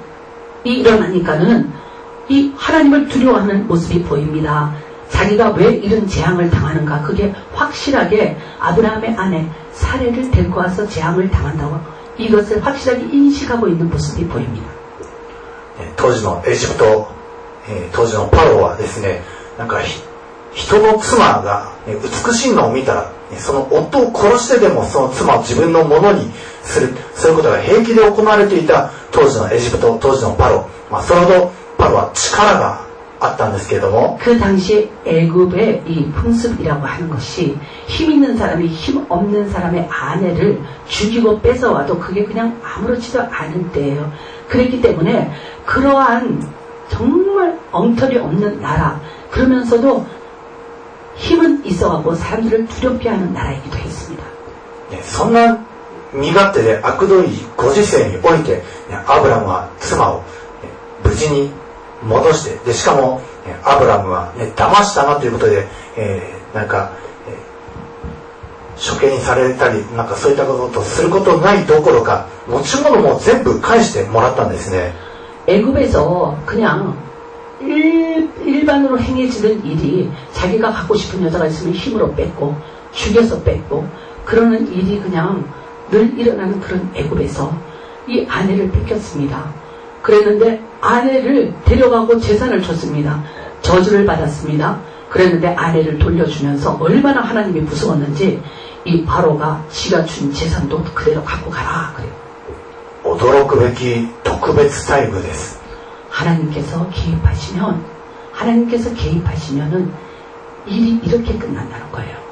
일어나니까는 이 하나님을 두려워하는 모습이 보입니다. 자기가 왜 이런 재앙을 당하는가 그게 확실하게 아브라함의 아내 사례를 데리고 와서 재앙을 당한다고 이것을 확실하게 인식하고 있는 모습이 보입니다. 当時のエジプト、当時のパロはですね、なんか人の妻が美しいのを見たらその夫を殺してでもその妻を自分のものにする、そういうことが平気で行われていた当時のエジプト、当時のパロ、まあ、それほどパロは力があったんですけれども、 그 당시 애굽의 이 풍습이라고 하는 것이 힘 있는 사람이 힘 없는 사람의 아내를 죽이고 뺏어와도 그게 그냥 아무렇지도 않은 때예요. 그렇기 때문에 그러한 정말 엉터리 없는 나라 그러면서도 힘은 있어가고 사람들을 두렵게 하는 나라이기도 했습니다. そんな身勝手で悪どいご時世においてアブラムは妻を無事に戻して、でしかもアブラムは、ね、騙したなということで、えー、なんか、えー、処刑にされたりなんかそういったことをすることないどころか持ち物も全部返してもらったんですね。 애굽에서 그냥 일, 일반으로 행해지는 일이 자기가 갖고 싶은 여자가 있으면 힘으로 뺏고 죽여서 뺏고 그러는 일이 그냥 늘 일어나는 그런 애굽에서 이 아내를 뺏겼습니다. 그랬는데 아내를 데려가고 재산을 줬습니다. 저주를 받았습니다. 그랬는데 아내를 돌려주면서 얼마나 하나님이 무서웠는지 이 바로가 지가 준 재산도 그대로 갖고 가라 그래요. 驚くべき特別待遇です。 하나님께서 개입하시면 하나님께서 개입하시면은 일이 이렇게 끝난다는 거예요.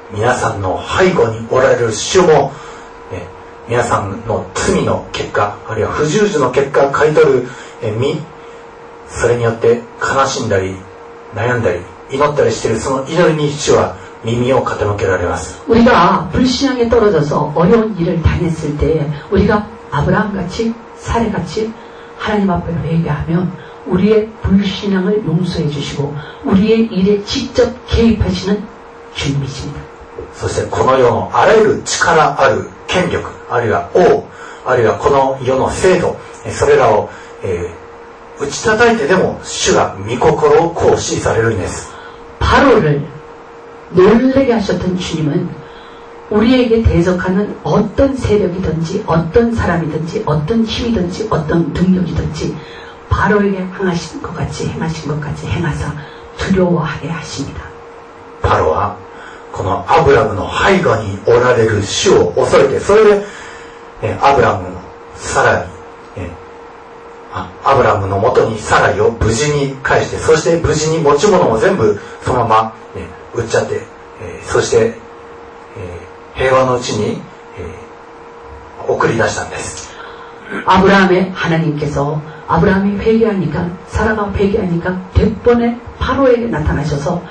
皆さんの背後におられる主も、え皆さんの罪の結果、あるいは不従順の結果を刈り取る身、それによって悲しんだり悩んだり祈ったりしているその祈りに主は耳を傾けられます。 우리가 불신앙에 떨어져서 어려운 일을 당했을 때 우리가 아브라함같이 사례같이 하나님 앞에 회개하면 우리의 불신앙을 용서해 주시고 우리의 일에 직접 개입하시는 주님이십니다. そしてこの世のあらゆる力ある権力、あるいは王、あるいはこの世の制度、それらを、えー、打ち叩いてでも主が御心を行使されるんです。 바로를 놀라게 하셨던 주님은 우리에게 대적하는 어떤 세력이든지 어떤 사람이든지 어떤 힘이든지 어떤 능력이든지 바로에게 행하신 것 같이 행하신 것 같이 행하사 두려워하게 하십니다. パロはこのアブラムの背後におられる主を恐れて、それで、えアブラムのサライ、えあアブラムの元にサライを無事に返して、そして無事に持ち物を全部そのまま、ね、売っちゃって、えそして、え平和のうちに、え送り出したんです。 아브라함의 하나님께서 아브라함이 회개하니까 사라가 회개하니까 백번에 바로에게 나타나셔서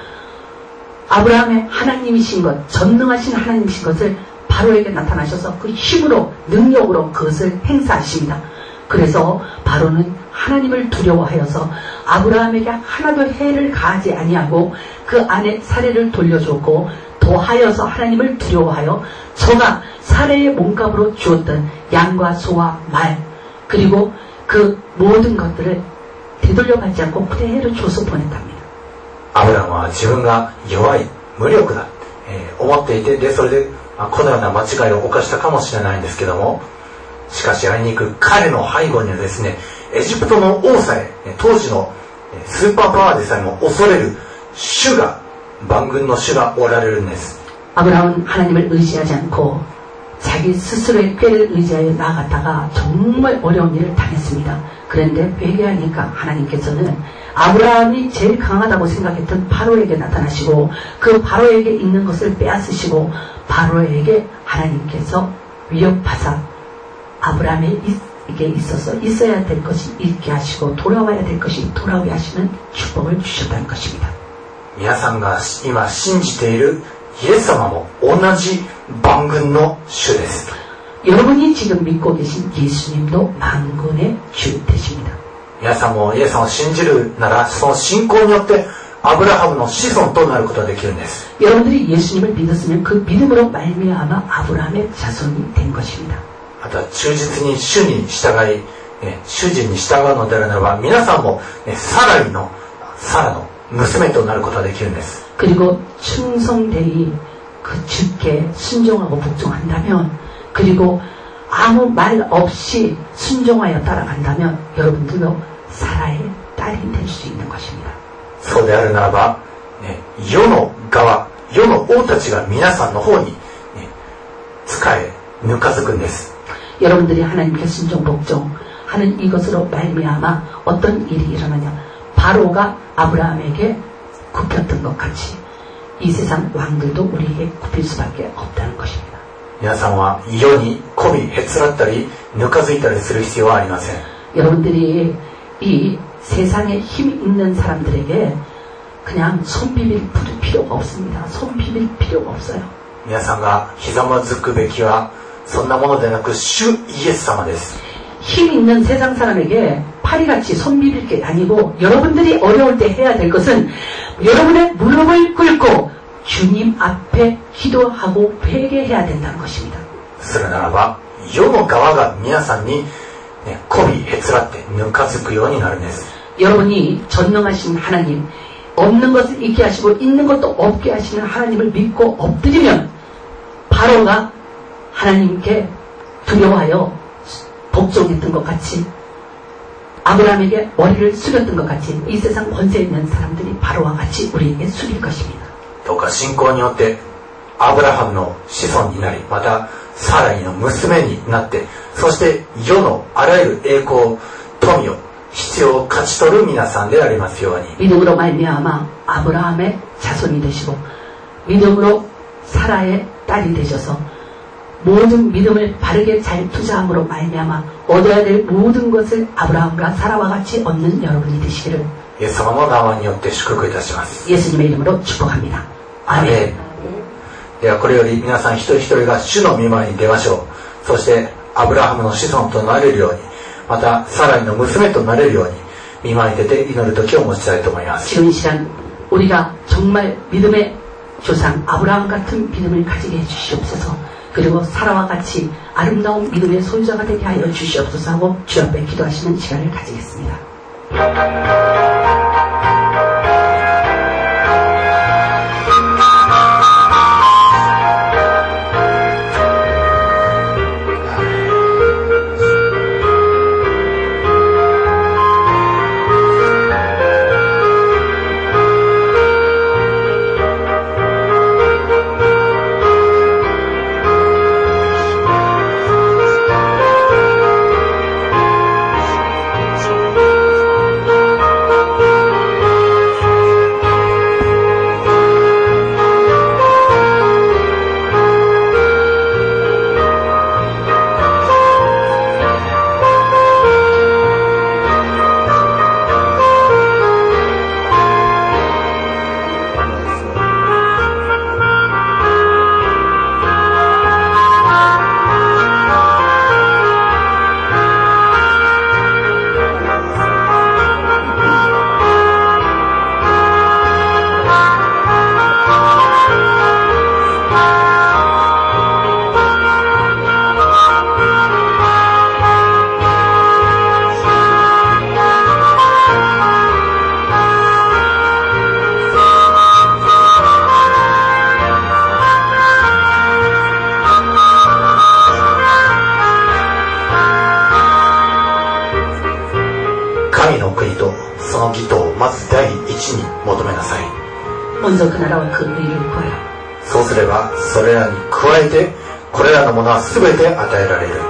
아브라함의 하나님이신 것, 전능하신 하나님이신 것을 바로에게 나타나셔서 그 힘으로 능력으로 그것을 행사하십니다. 그래서 바로는 하나님을 두려워하여서 아브라함에게 하나도 해를 가하지 아니하고 그 안에 사례를 돌려주었고 더하여서 하나님을 두려워하여 저가 사례의 몸값으로 주었던 양과 소와 말 그리고 그 모든 것들을 되돌려받지 않고 그대로 줘서 보냈답니다. アブラムは自分が弱い、無力だ、えー、思っていて、でそれで、まあ、このような間違いを犯したかもしれないんですけども、しかしあいにく彼の背後にはですね、エジプトの王さえ、当時のスーパーパワーでさえも恐れる主が、万軍の主がおられるんです。 아브라함은 하나님을 의지하지 않고 자기 스스로의 꾀를 의지하여 나아갔다가 정말 어려운 일을 당했습니다. 그런데 회개하니까 하나님께서는 아브라함이 제일 강하다고 생각했던 바로에게 나타나시고 그 바로에게 있는 것을 빼앗으시고 바로에게 하나님께서 위협하사 아브라함에게 있어서 있어야 될 것이 있게 하시고 돌아와야 될 것이 돌아오게 하시는 축복을 주셨다는 것입니다. 皆さんが今信じているイエス様も同じ万軍の主です。 여러분이 지금 믿고 계신 예수님도 만군의 주 되십니다. 皆さんもイエス様を信じるならその信仰によってアブラハムの子孫となることができるんです。 여러분들이 예수님을 믿었으면 그 믿음으로 말미암아 아브라함의 자손이 된 것입니다. また忠実に主に従い、ね、主人に従うのであるならば皆さんも、ね、サライのサラの娘となることができるんです。 그리고 충성되이 그 주께 순종하고 복종한다면 그리고 아무 말 없이 순종하여 따라간다면 여러분들도 사라의 딸이 될 수 있는 것입니다. そうであるならば、ね、世の側、世の王たちが皆さんの方に、ね、仕え、ぬかづくんです。 여러분들이 하나님께 순종 복종하는 이것으로 말미암아 어떤 일이 일어나냐 바로가 아브라함에게 굽혔던 것 같이 이 세상 왕들도 우리에게 굽힐 수밖에 없다는 것입니다. 皆さんは世に媚びへつらったりぬかづいたりする必要はありません。 여러분들이 이 세상에 힘 있는 사람들에게 그냥 손 비빌 필요가 없습니다. 손 비빌 필요가 없어요. 皆さんがひざまずくべきはそんなものでなく主イエス様です。 힘 있는 세상 사람에게 파리같이 손 비빌 게 아니고 여러분들이 어려울 때 해야 될 것은 여러분의 무릎을 꿇고 주님 앞에 기도하고 회개해야 된다는 것입니다. それならば世の側が皆さんに媚びへつらってぬかづくようになるんです。 여러분이 전능하신 하나님 없는 것을 있게 하시고 있는 것도 없게 하시는 하나님을 믿고 엎드리면 바로가 하나님께 두려워하여 복종했던 것 같이 아브라함에게 머리를 숙였던 것 같이 이 세상 권세 있는 사람들이 바로와 같이 우리에게 숙일 것입니다. どうか信仰によってアブラハムの子孫になりまたサライの娘になってそして世のあらゆる栄光富を必要を勝ち取る皆さんでありますように 믿음으로 말미암아 아브라함의 자손이 되시고 믿음으로 사라의 딸이 되셔서 모든 믿음을 바르게 잘 투자함으로 말미암아 얻어야 될 모든 것을 아브라함과 사라와 같이 얻는 여러분이 되시기를 イエス様の名前によって祝福いたします。 예수님의 이름으로 축복합니다. アーメン。ではこれより皆さん一人一人が主の御前に出ましょう。そしてアブラハムの子孫となれるように、またサライの娘となれるように御前に出て祈る時を持ちたいと思います。 지금 이 시간 우리가 정말 믿음의 조상 아브라함 같은 믿음을 가지게 해주시옵소서. 그리고 사라와 같이 아름다운 믿음의 소유자가 되게 하여 주시옵소서 하고 주 앞에 기도하시는 시간을 가지겠습니다. 먼저 그 나라와 그 의를 구하라. そうすればそれらに加えてこれらのものはすべて与えられる。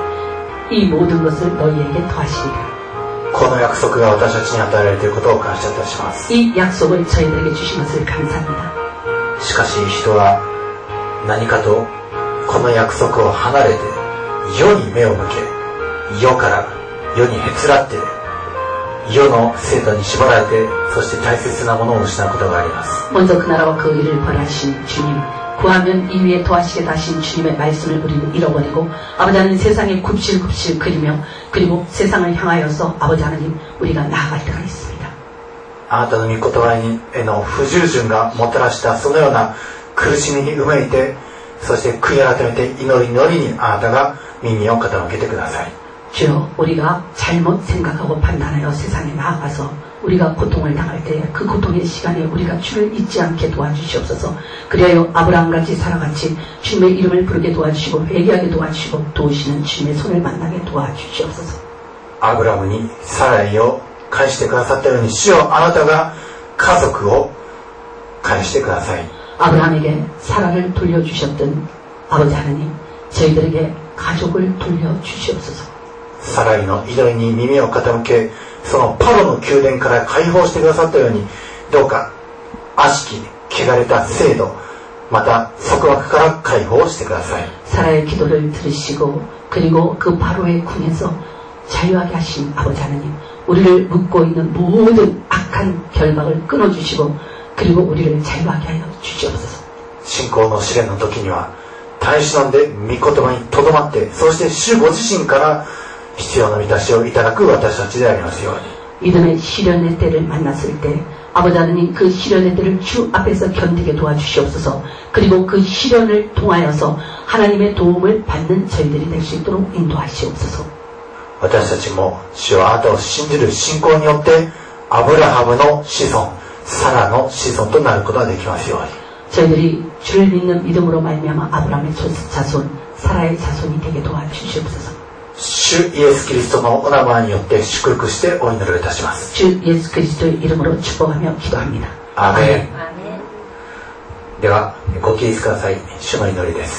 이 모든 것을 너희에게 더하시리라. この約束が私たちに与えられていることを感謝いたします。 이 약속을 저희들에게 주신 것을 감사합니다. しかし人は何かとこの約束を離れて世に目を向け、世から世にへつらって世の制度に縛られて、そして大切なものを失うことがあります。 먼저 그 나라와 그 의를 벌하신 주님, 구하면 이 위에 도하시겠다 하신 주님의 말씀을 우리는 잃어버리고 아버지 하나님 세상에 굽실굽실 그리며 그리고 세상을 향하여서 아버지 하나님 우리가 나아갈 때가 있습니다. あなたの御言葉への不従順がもたらしたそのような苦しみにうめいて、そして悔い改めて祈り祈りにあなたが耳を傾けてください。 주여, 우리가 잘못 생각하고 판단하여 세상에 나아가서 우리가 고통을 당할 때 그 고통의 시간에 우리가 주를 잊지 않게 도와주시옵소서. 그리하여 아브라함같이 사라같이 주님의 이름을 부르게 도와주시고 회개하게 도와주시고 도우시는 주님의 손을 만나게 도와주시옵소서. アブラムにサライを返してくださったように、主よあなたが家族を返してください。 아브라함에게 사라를 돌려주셨던 아버지 하나님, 저희들에게 가족을 돌려주시옵소서. サライの祈りに耳を傾け、そのパロの宮殿から解放してくださったように、どうか悪しき汚れた制度、また束縛から解放してください。 사라의 기도를 들으시고 그리고 그 바로의 궁에서 자유하게 하신 아버지 하나님, 우리를 묶고 있는 모든 악한 결박을 끊어주시고 그리고 우리를 자유하게 하여 주시옵소서. 信仰の試練の時には耐え忍んで御言葉にとどまって、そして主ご自身から必要な満たしをいただく私たちでありますように。 믿음의 시련의 때를 만났을 때 아버지 하나님, 그 시련의 때를 주 앞에서 견디게 도와주시옵소서. 그리고 그 시련을 통하여서 하나님의 도움을 받는 저희들이 될 수 있도록 인도하시옵소서. 私たちも主はあなたを信じる信仰によってアブラハムの子孫、サラの子孫となることができますように。 저희들이 주를 믿는 믿음으로 말미암아 아브라함의 자손, 사라의 자손이 되게 도와주시옵소서. 主イエスキリストのお名前によって祝福してお祈りをいたします。 주 예수 그리스도의 이름으로 축복하며 기도합니다. アーメン。ではご起立ください。主の祈りです。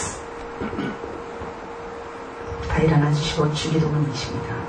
다 일어나 주시고 주기도문이십니다.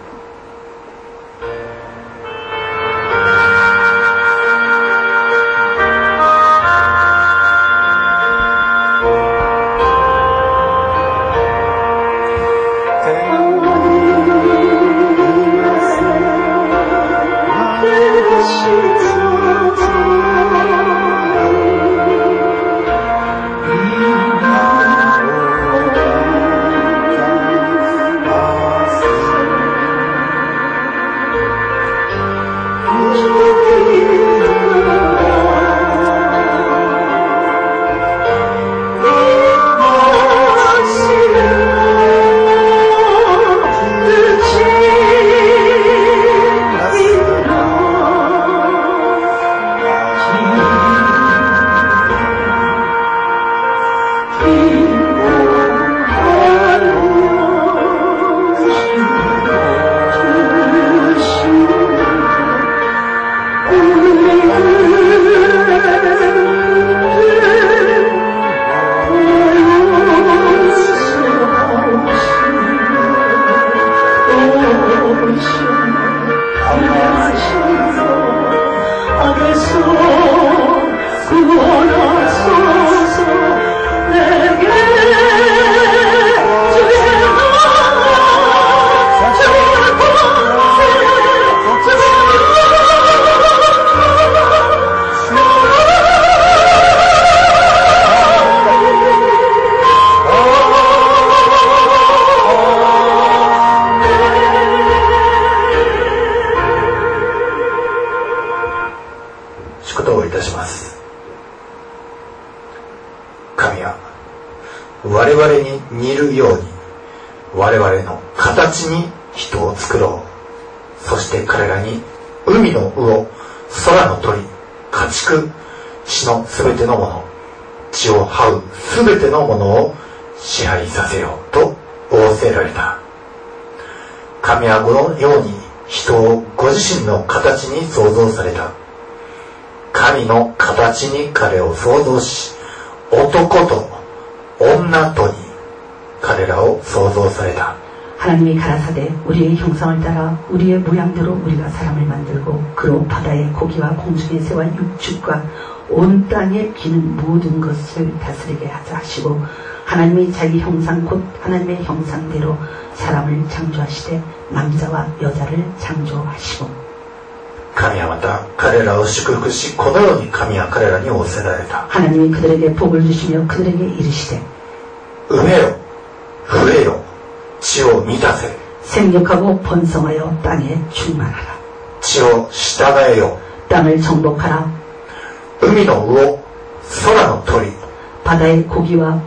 我々に似るように我々の形に人を作ろう。そして彼らに海の魚、空の鳥、家畜、地のすべてのもの、地を這うすべてのものを支配させようと仰せられた。神はこのように人をご自身の形に創造された。神の形に彼を創造し、男と女とに彼らを創造された。 하나님이 가라사대 우리의 형상을 따라 우리의 모양대로 우리가 사람을 만들고 그로 바다의 고기와 공중의 새와 육축과 온 땅에 기는 모든 것을 다스리게 하자 하시고 하나님이 자기 형상 곧 하나님의 형상대로 사람을 창조하시되 남자와 여자를 창조하시고 神はまた彼らを祝福しこのように神は彼らに仰せられた。 하나님이 그들에게 복을 주시며 그들에게 이르시되 埋めよ増えよ地を満たせ 생육하고 번성하여 땅에 충만하라. 地を従えよ 땅을 정복하라. 海の魚空の鳥 바다의 고기와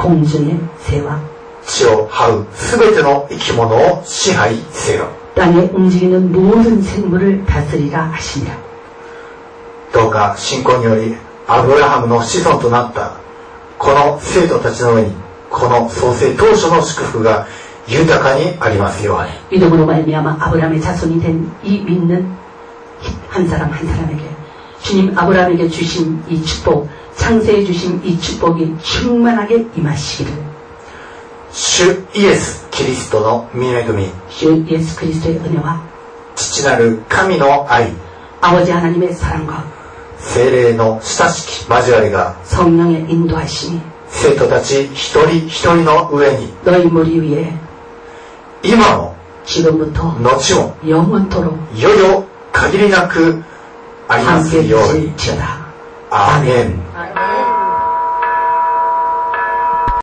공중의 새와 地を這うすべての生き物を支配せよ。 땅에 움직이는 모든 생물을 다스리라 하시니라. どうか信仰によりアブラハムの子孫となったこの生徒たちの上にこの創世当初の祝福が豊かにありますように。 믿음으로 말미암아 아브라함의 자손이 된 이 믿는 한 사람 한 사람에게 주님 아브라함에게 주신 이 축복, 창세해 주신 이 축복이 충만하게 임하시기를. 主イエスキリストの御恵み、 주 예수 그리스도의 은혜와 父なる神の愛、 아버지 하나님의 사랑과 聖霊の親しき交わりが 성령의 인도하심이 生徒たち一人一人の上に 너희 머리 위에 今も 지금부터 後も 영원토록 いよいよ限りなくあります 함께 ように。 계실지어다. アーメン。